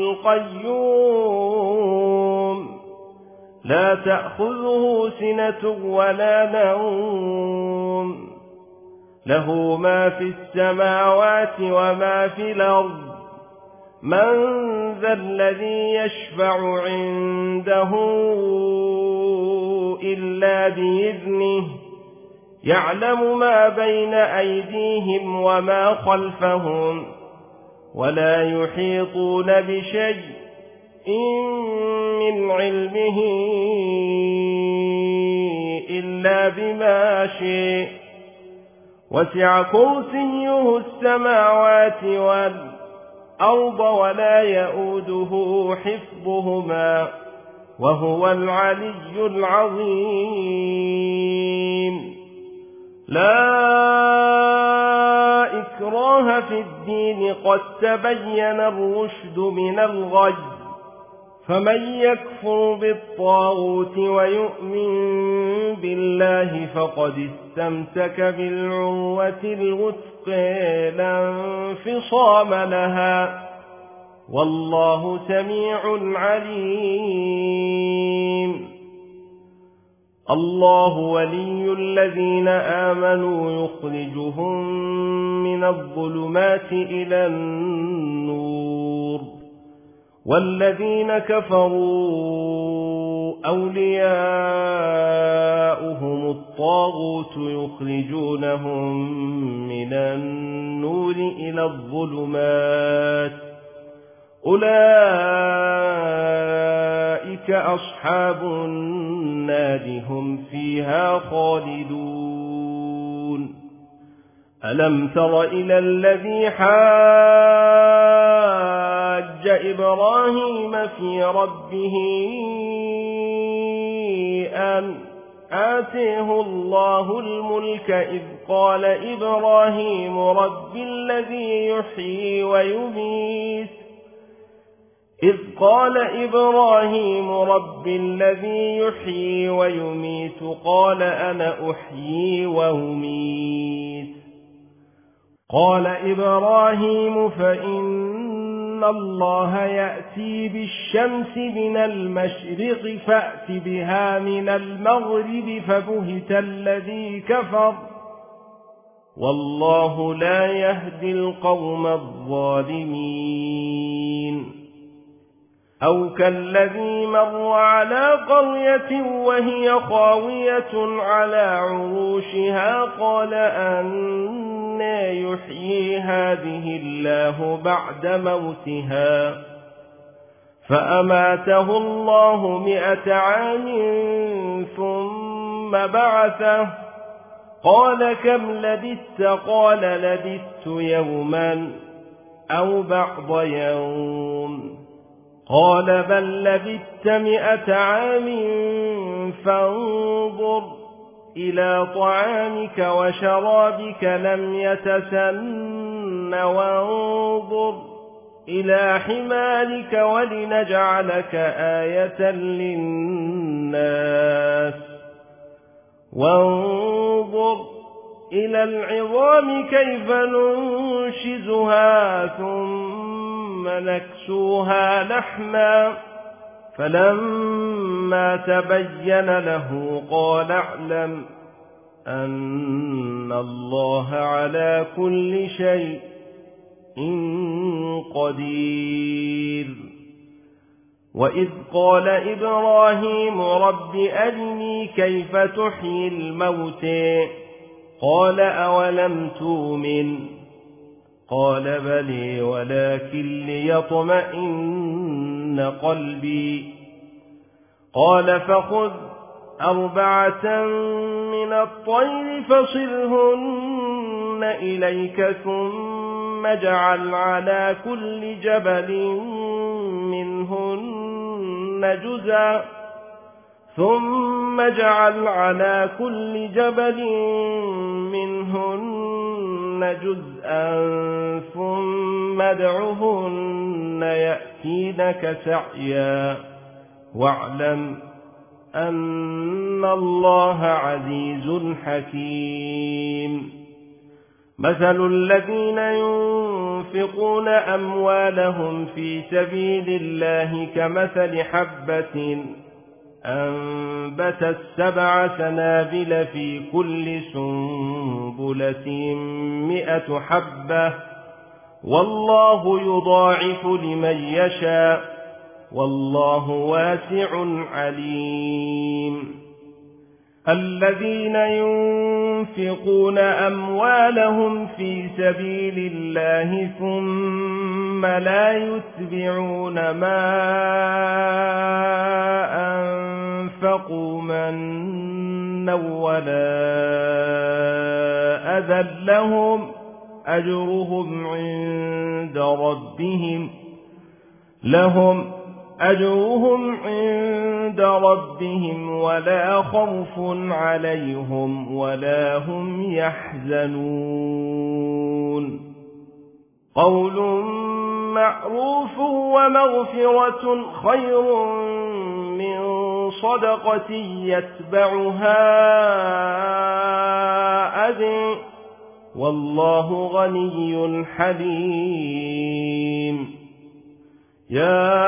القيوم لا تأخذه سنة ولا نوم له ما في السماوات وما في الأرض من ذا الذي يشفع عنده إلا بإذنه يعلم ما بين أيديهم وما خلفهم ولا يحيطون بشيء من علمه إلا بما شاء وسع كرسيه السماوات والأرض ولا يؤوده حفظهما وهو العلي العظيم لا إكراه في الدين قد تبين الرشد من الغي فمن يكفر بالطاغوت ويؤمن بالله فقد استمسك بالعروة الوثقى لا انفصام لها والله سميع عليم الله ولي الذين آمنوا يخرجهم من الظلمات إلى النور والذين كفروا أولياؤهم الطاغوت يخرجونهم من النور إلى الظلمات أولئك أصحاب النار هم فيها خالدون ألم تر إلى الذي حاج إبراهيم في ربه أن آتيه الله الملك إذ قال إبراهيم رب الذي يحيي ويميت إذ قال إبراهيم رب الذي يحيي ويميت قال أنا أحيي وأميت قال إبراهيم فإن الله يأتي بالشمس من المشرق فأت بها من المغرب فبهت الذي كفر والله لا يهدي القوم الظالمين أو كالذي مر على قرية وهي خاوية على عروشها قال أنى يحيي هذه الله بعد موتها فأماته الله مئة عام ثم بعثه قال كم لبثت قال لبثت يوما أو بعض يوم قال بل لبثت مئة عام فانظر إلى طعامك وشرابك لم يتسن وانظر إلى حمارك ولنجعلك آية للناس وانظر إلى العظام كيف ننشزها ثم نكسوها لحما فلما تبين له قال اعلم أن الله على كل شيء قدير وإذ قال إبراهيم رب أرني كيف تحيي الموتى قال أولم تؤمن قال بلى ولكن ليطمئن قلبي قال فخذ أربعة من الطير فصرهن إليك ثم اجعل على كل جبل منهن جزءا ثم اجعل على كل جبل منهن جزءا ثم ادعهن يأتينك سعيا واعلم أن الله عزيز حكيم مثل الذين ينفقون أموالهم في سبيل الله كمثل حبة أنبتت سبع سنابل في كل سنبلة مئة حبة والله يضاعف لمن يشاء والله واسع عليم الذين ينفقون أموالهم في سبيل الله ثم لا يتبعون ما أنفقوا منا ولا أذى لهم أجرهم عند ربهم لهم أجرهم عند ربهم ولا خوف عليهم ولا هم يحزنون قول معروف ومغفرة خير من صدقة يتبعها أذى والله غني حليم يا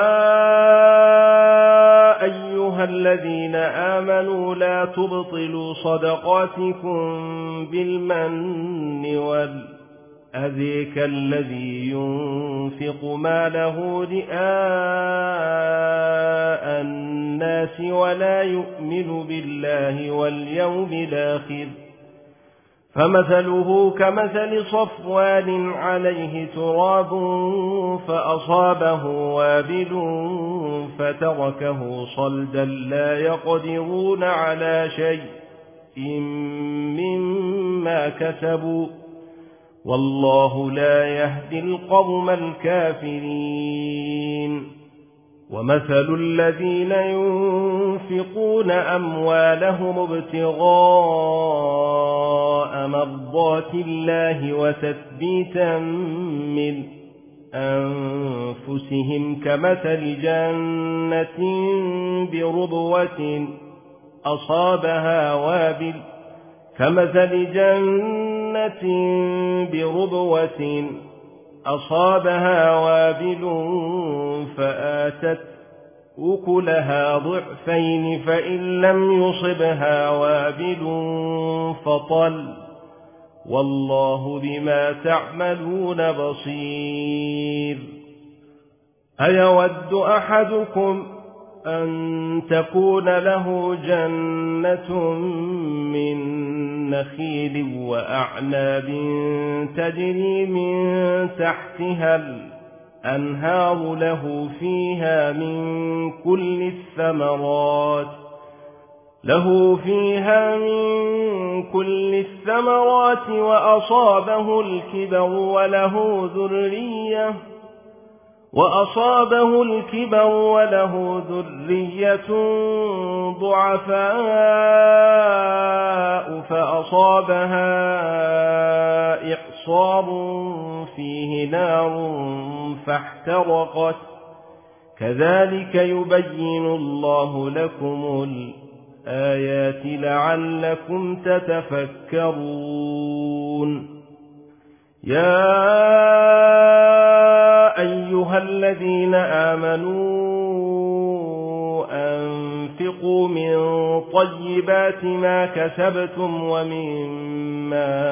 أيها الذين آمنوا لا تبطلوا صدقاتكم بالمن والأذى كالذي ينفق ماله رئاء الناس ولا يؤمن بالله واليوم الآخر فمثله كمثل صفوان عليه تراب فأصابه وابل فتركه صلدا لا يقدرون على شيء مما كسبوا والله لا يهدي القوم الكافرين ومثل الذين ينفقون أموالهم ابتغاء مرضات الله وتثبيتا من أنفسهم كمثل جنة بربوة أصابها وابل كمثل جنة بربوة أصابها وابل فآتت أكلها ضعفين فإن لم يصبها وابل فطل والله بما تعملون بصير أيود أحدكم أن تكون له جنة من نخيل وأعناب تجري من تحتها الأنهار له فيها من كل الثمرات له فيها من كل الثمرات وأصابه الكبر وله ذرية وأصابه الكبر وله ذرية ضعفاء فأصابها إعصار فيه نار فاحترقت كذلك يبين الله لكم الآيات لعلكم تتفكرون يا أيها الذين آمنوا أنفقوا من طيبات ما كسبتم ومما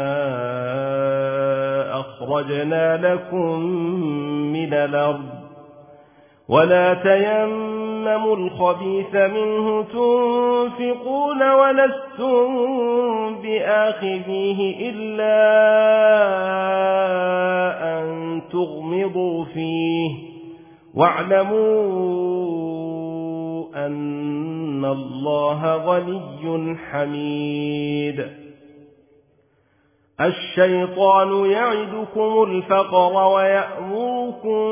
أخرجنا لكم من الأرض ولا تيمموا الخبيث منه تنفقون ولستم بآخذيه إلا أن تغمضوا فيه واعلموا أن الله غني حميد الشيطان يعدكم الفقر ويأمركم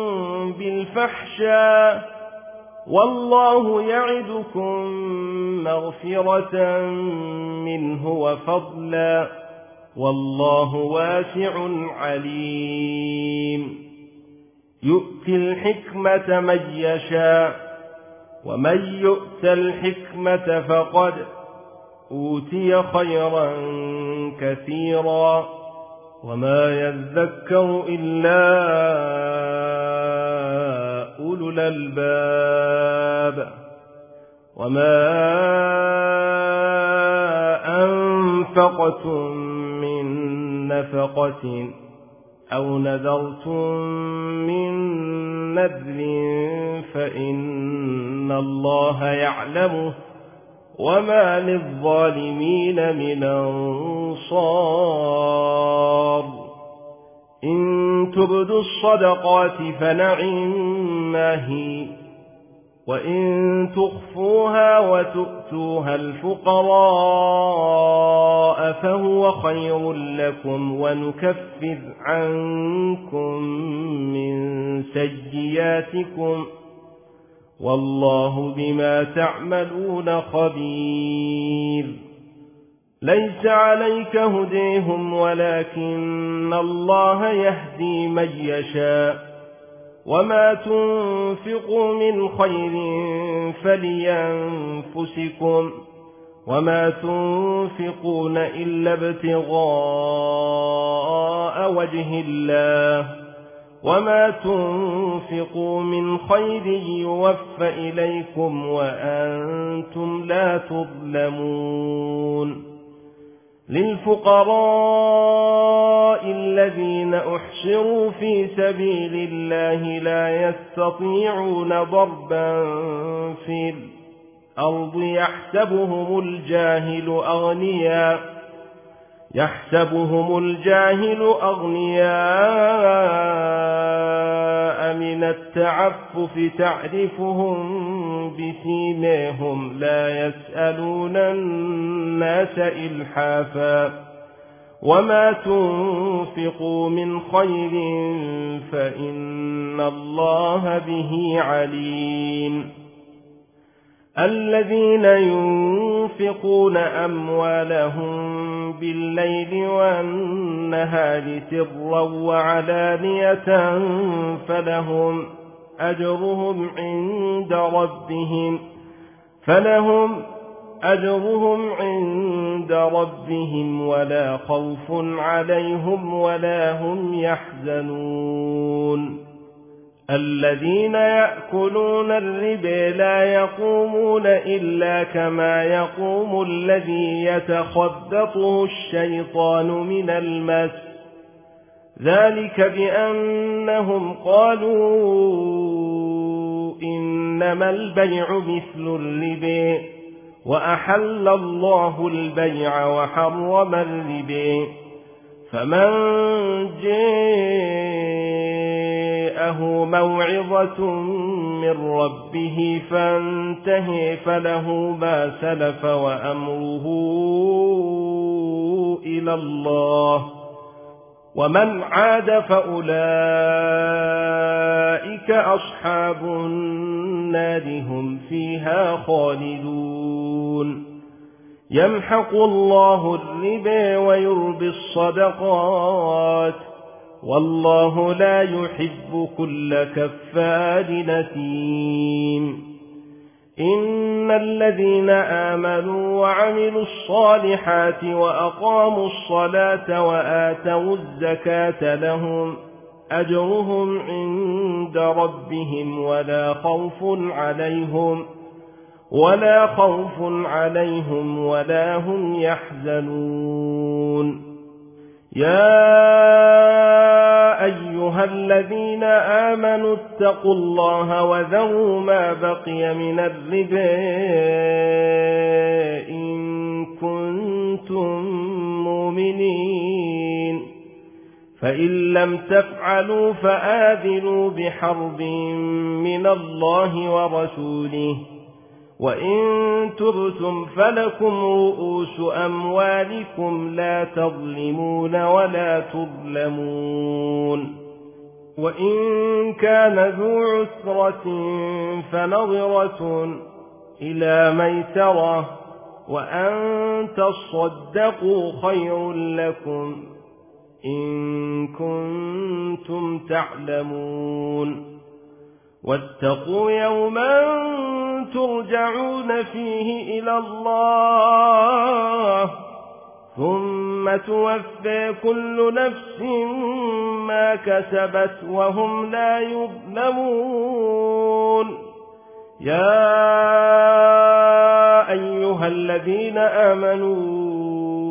بالفحشاء والله يعدكم مغفرة منه وفضلا والله واسع عليم يؤتي الحكمة من يشاء ومن يؤت الحكمة فقد أوتي خيرا كثيرا وما يذكر إلا أولو الألباب وما أنفقتم من نفقة أو نذرتم من نذر فإن الله يعلمه وما للظالمين من أنصار إن تبدوا الصدقات فنعما هي وإن تخفوها وتؤتوها الفقراء فهو خير لكم ونكفر عنكم من سيئاتكم والله بما تعملون خبير ليس عليك هديهم ولكن الله يهدي من يشاء وما تنفقوا من خير فلينفسكم وما تنفقون إلا ابتغاء وجه الله وما تنفقوا من خير يوفى إليكم وأنتم لا تظلمون للفقراء الذين أحشروا في سبيل الله لا يستطيعون ضربا في الأرض يحسبهم الجاهل أغنياء يحسبهم الجاهل أغنياء من التعفف تعرفهم بسيماهم لا يسألون الناس إلحافا وما تنفقوا من خير فإن الله به عليم الذين ينفقون أموالهم بالليل والنهار سرا وعلانية فلهم أجرهم عند ربهم فلهم أجرهم عند ربهم ولا خوف عليهم ولا هم يحزنون الذين يأكلون الربا لا يقومون إلا كما يقوم الذي يتخبطه الشيطان من المس ذلك بأنهم قالوا إنما البيع مثل الربا وأحل الله البيع وحرم الربا فمن جاءه موعظة من ربه فانتهي فله ما سلف وأمره إلى الله ومن عاد فأولئك أصحاب النار هم فيها خالدون يمحق الله الربا ويربي الصدقات والله لا يحب كل كفار نثيم إن الذين آمنوا وعملوا الصالحات وأقاموا الصلاة وآتوا الزكاة لهم أجرهم عند ربهم ولا خوف عليهم ولا خوف عليهم ولا هم يحزنون يا أيها الذين آمنوا اتقوا الله وذروا ما بقي من الربا إن كنتم مؤمنين فإن لم تفعلوا فآذنوا بحرب من الله ورسوله وإن تبتم فلكم رؤوس أموالكم لا تظلمون ولا تظلمون وإن كان ذو عسرة فنظرة إلى ميسرة وأن تصدقوا خير لكم إن كنتم تعلمون واتقوا يوما ترجعون فيه إلى الله ثم توفى كل نفس ما كسبت وهم لا يظلمون يا أيها الذين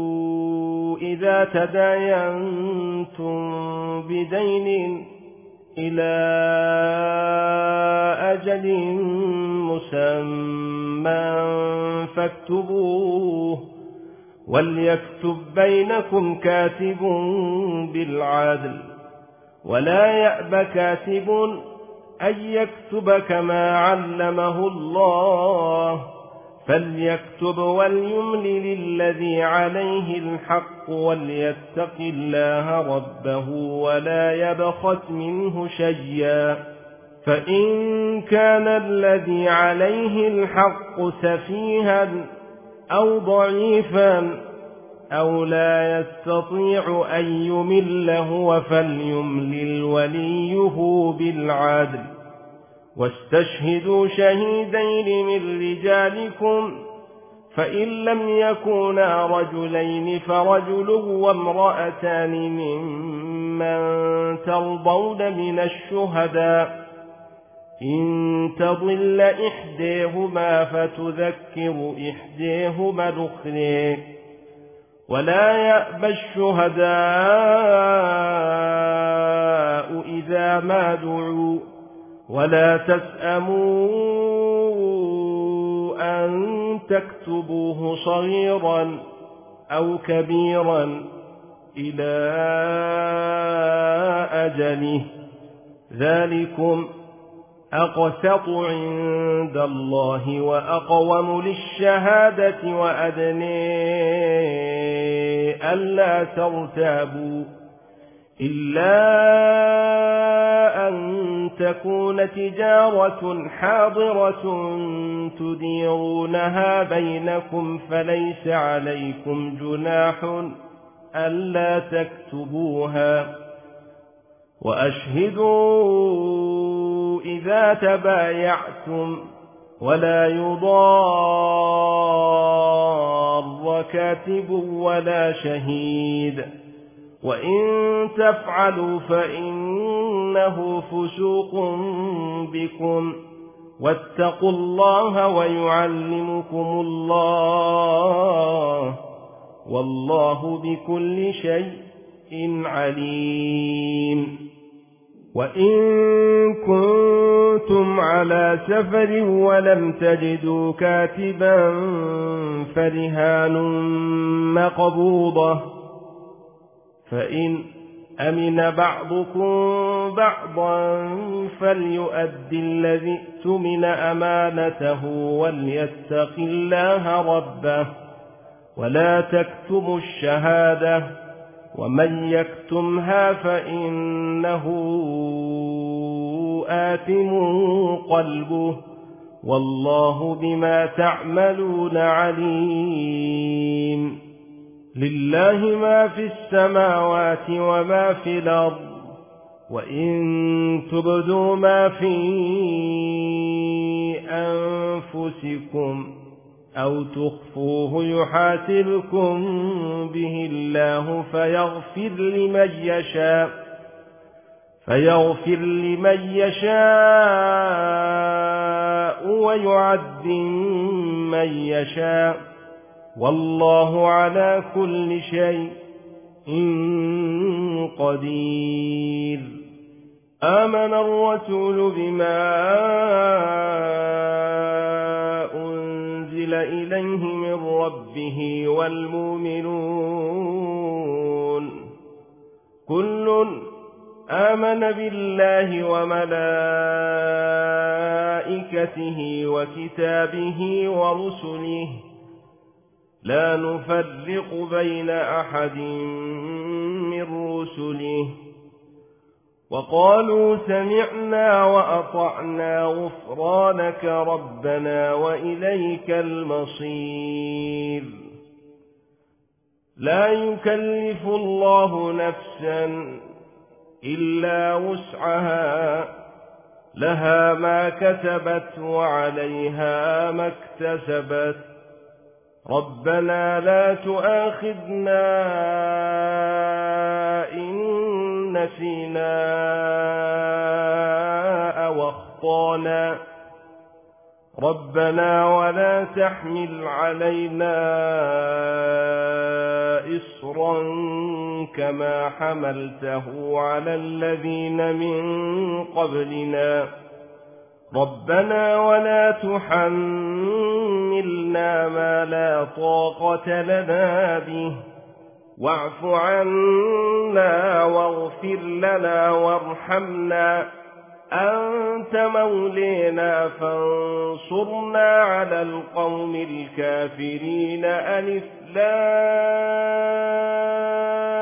آمنوا إذا تداينتم بدين إلى أجل مسمى فاكتبوه وليكتب بينكم كاتب بالعدل ولا يأب كاتب أن يكتب كما علمه الله فليكتب وليملل الذي عليه الحق وليتق الله ربه ولا يبخس منه شيئا فإن كان الذي عليه الحق سفيها أو ضعيفا أو لا يستطيع أن يمل هو فليملل وليه بالعدل واستشهدوا شهيدين من رجالكم فإن لم يكونا رجلين فرجل وامرأتان ممن ترضون من الشهداء إن تضل إحداهما فتذكر إحداهما الأخرى ولا يأبى الشهداء إذا ما دعوا ولا تسأموا أن تكتبوه صغيرا أو كبيرا إلى أجله ذلكم أقسط عند الله وأقوم للشهادة وأدنى ألا ترتابوا إلا أن تكون تجارة حاضرة تديرونها بينكم فليس عليكم جناح ألا تكتبوها وأشهدوا إذا تبايعتم ولا يضار كاتب ولا شهيد وإن تفعلوا فإنه فسوق بكم واتقوا الله ويعلمكم الله والله بكل شيء عليم وإن كنتم على سفر ولم تجدوا كاتبا فرهان مقبوضة فإن أمن بعضكم بعضا فليؤدي الذي اؤتمن أمانته وليتق الله ربه ولا تكتموا الشهادة ومن يكتمها فإنه آثم قلبه والله بما تعملون عليم لله ما في السماوات وما في الأرض وإن تبدوا ما في أنفسكم أو تخفوه يحاسبكم به الله فيغفر لمن يشاء فيغفر لمن يشاء ويعذب من يشاء والله على كل شيء قدير آمن الرسول بما إليه من ربه والمؤمنون كل آمن بالله وملائكته وكتابه ورسله لا نفرق بين أحد من رسله وقالوا سمعنا وأطعنا غفرانك ربنا وإليك المصير لا يكلف الله نفسا إلا وسعها لها ما كسبت وعليها ما اكتسبت ربنا لا تؤاخذنا إن نسينا أو أخطأنا ربنا ولا تحمل علينا إصرا كما حملته على الذين من قبلنا ربنا ولا تحملنا ما لا طاقة لنا به واعف عنا واغفر لنا وارحمنا أنت مولينا فانصرنا على القوم الكافرين. ألف لام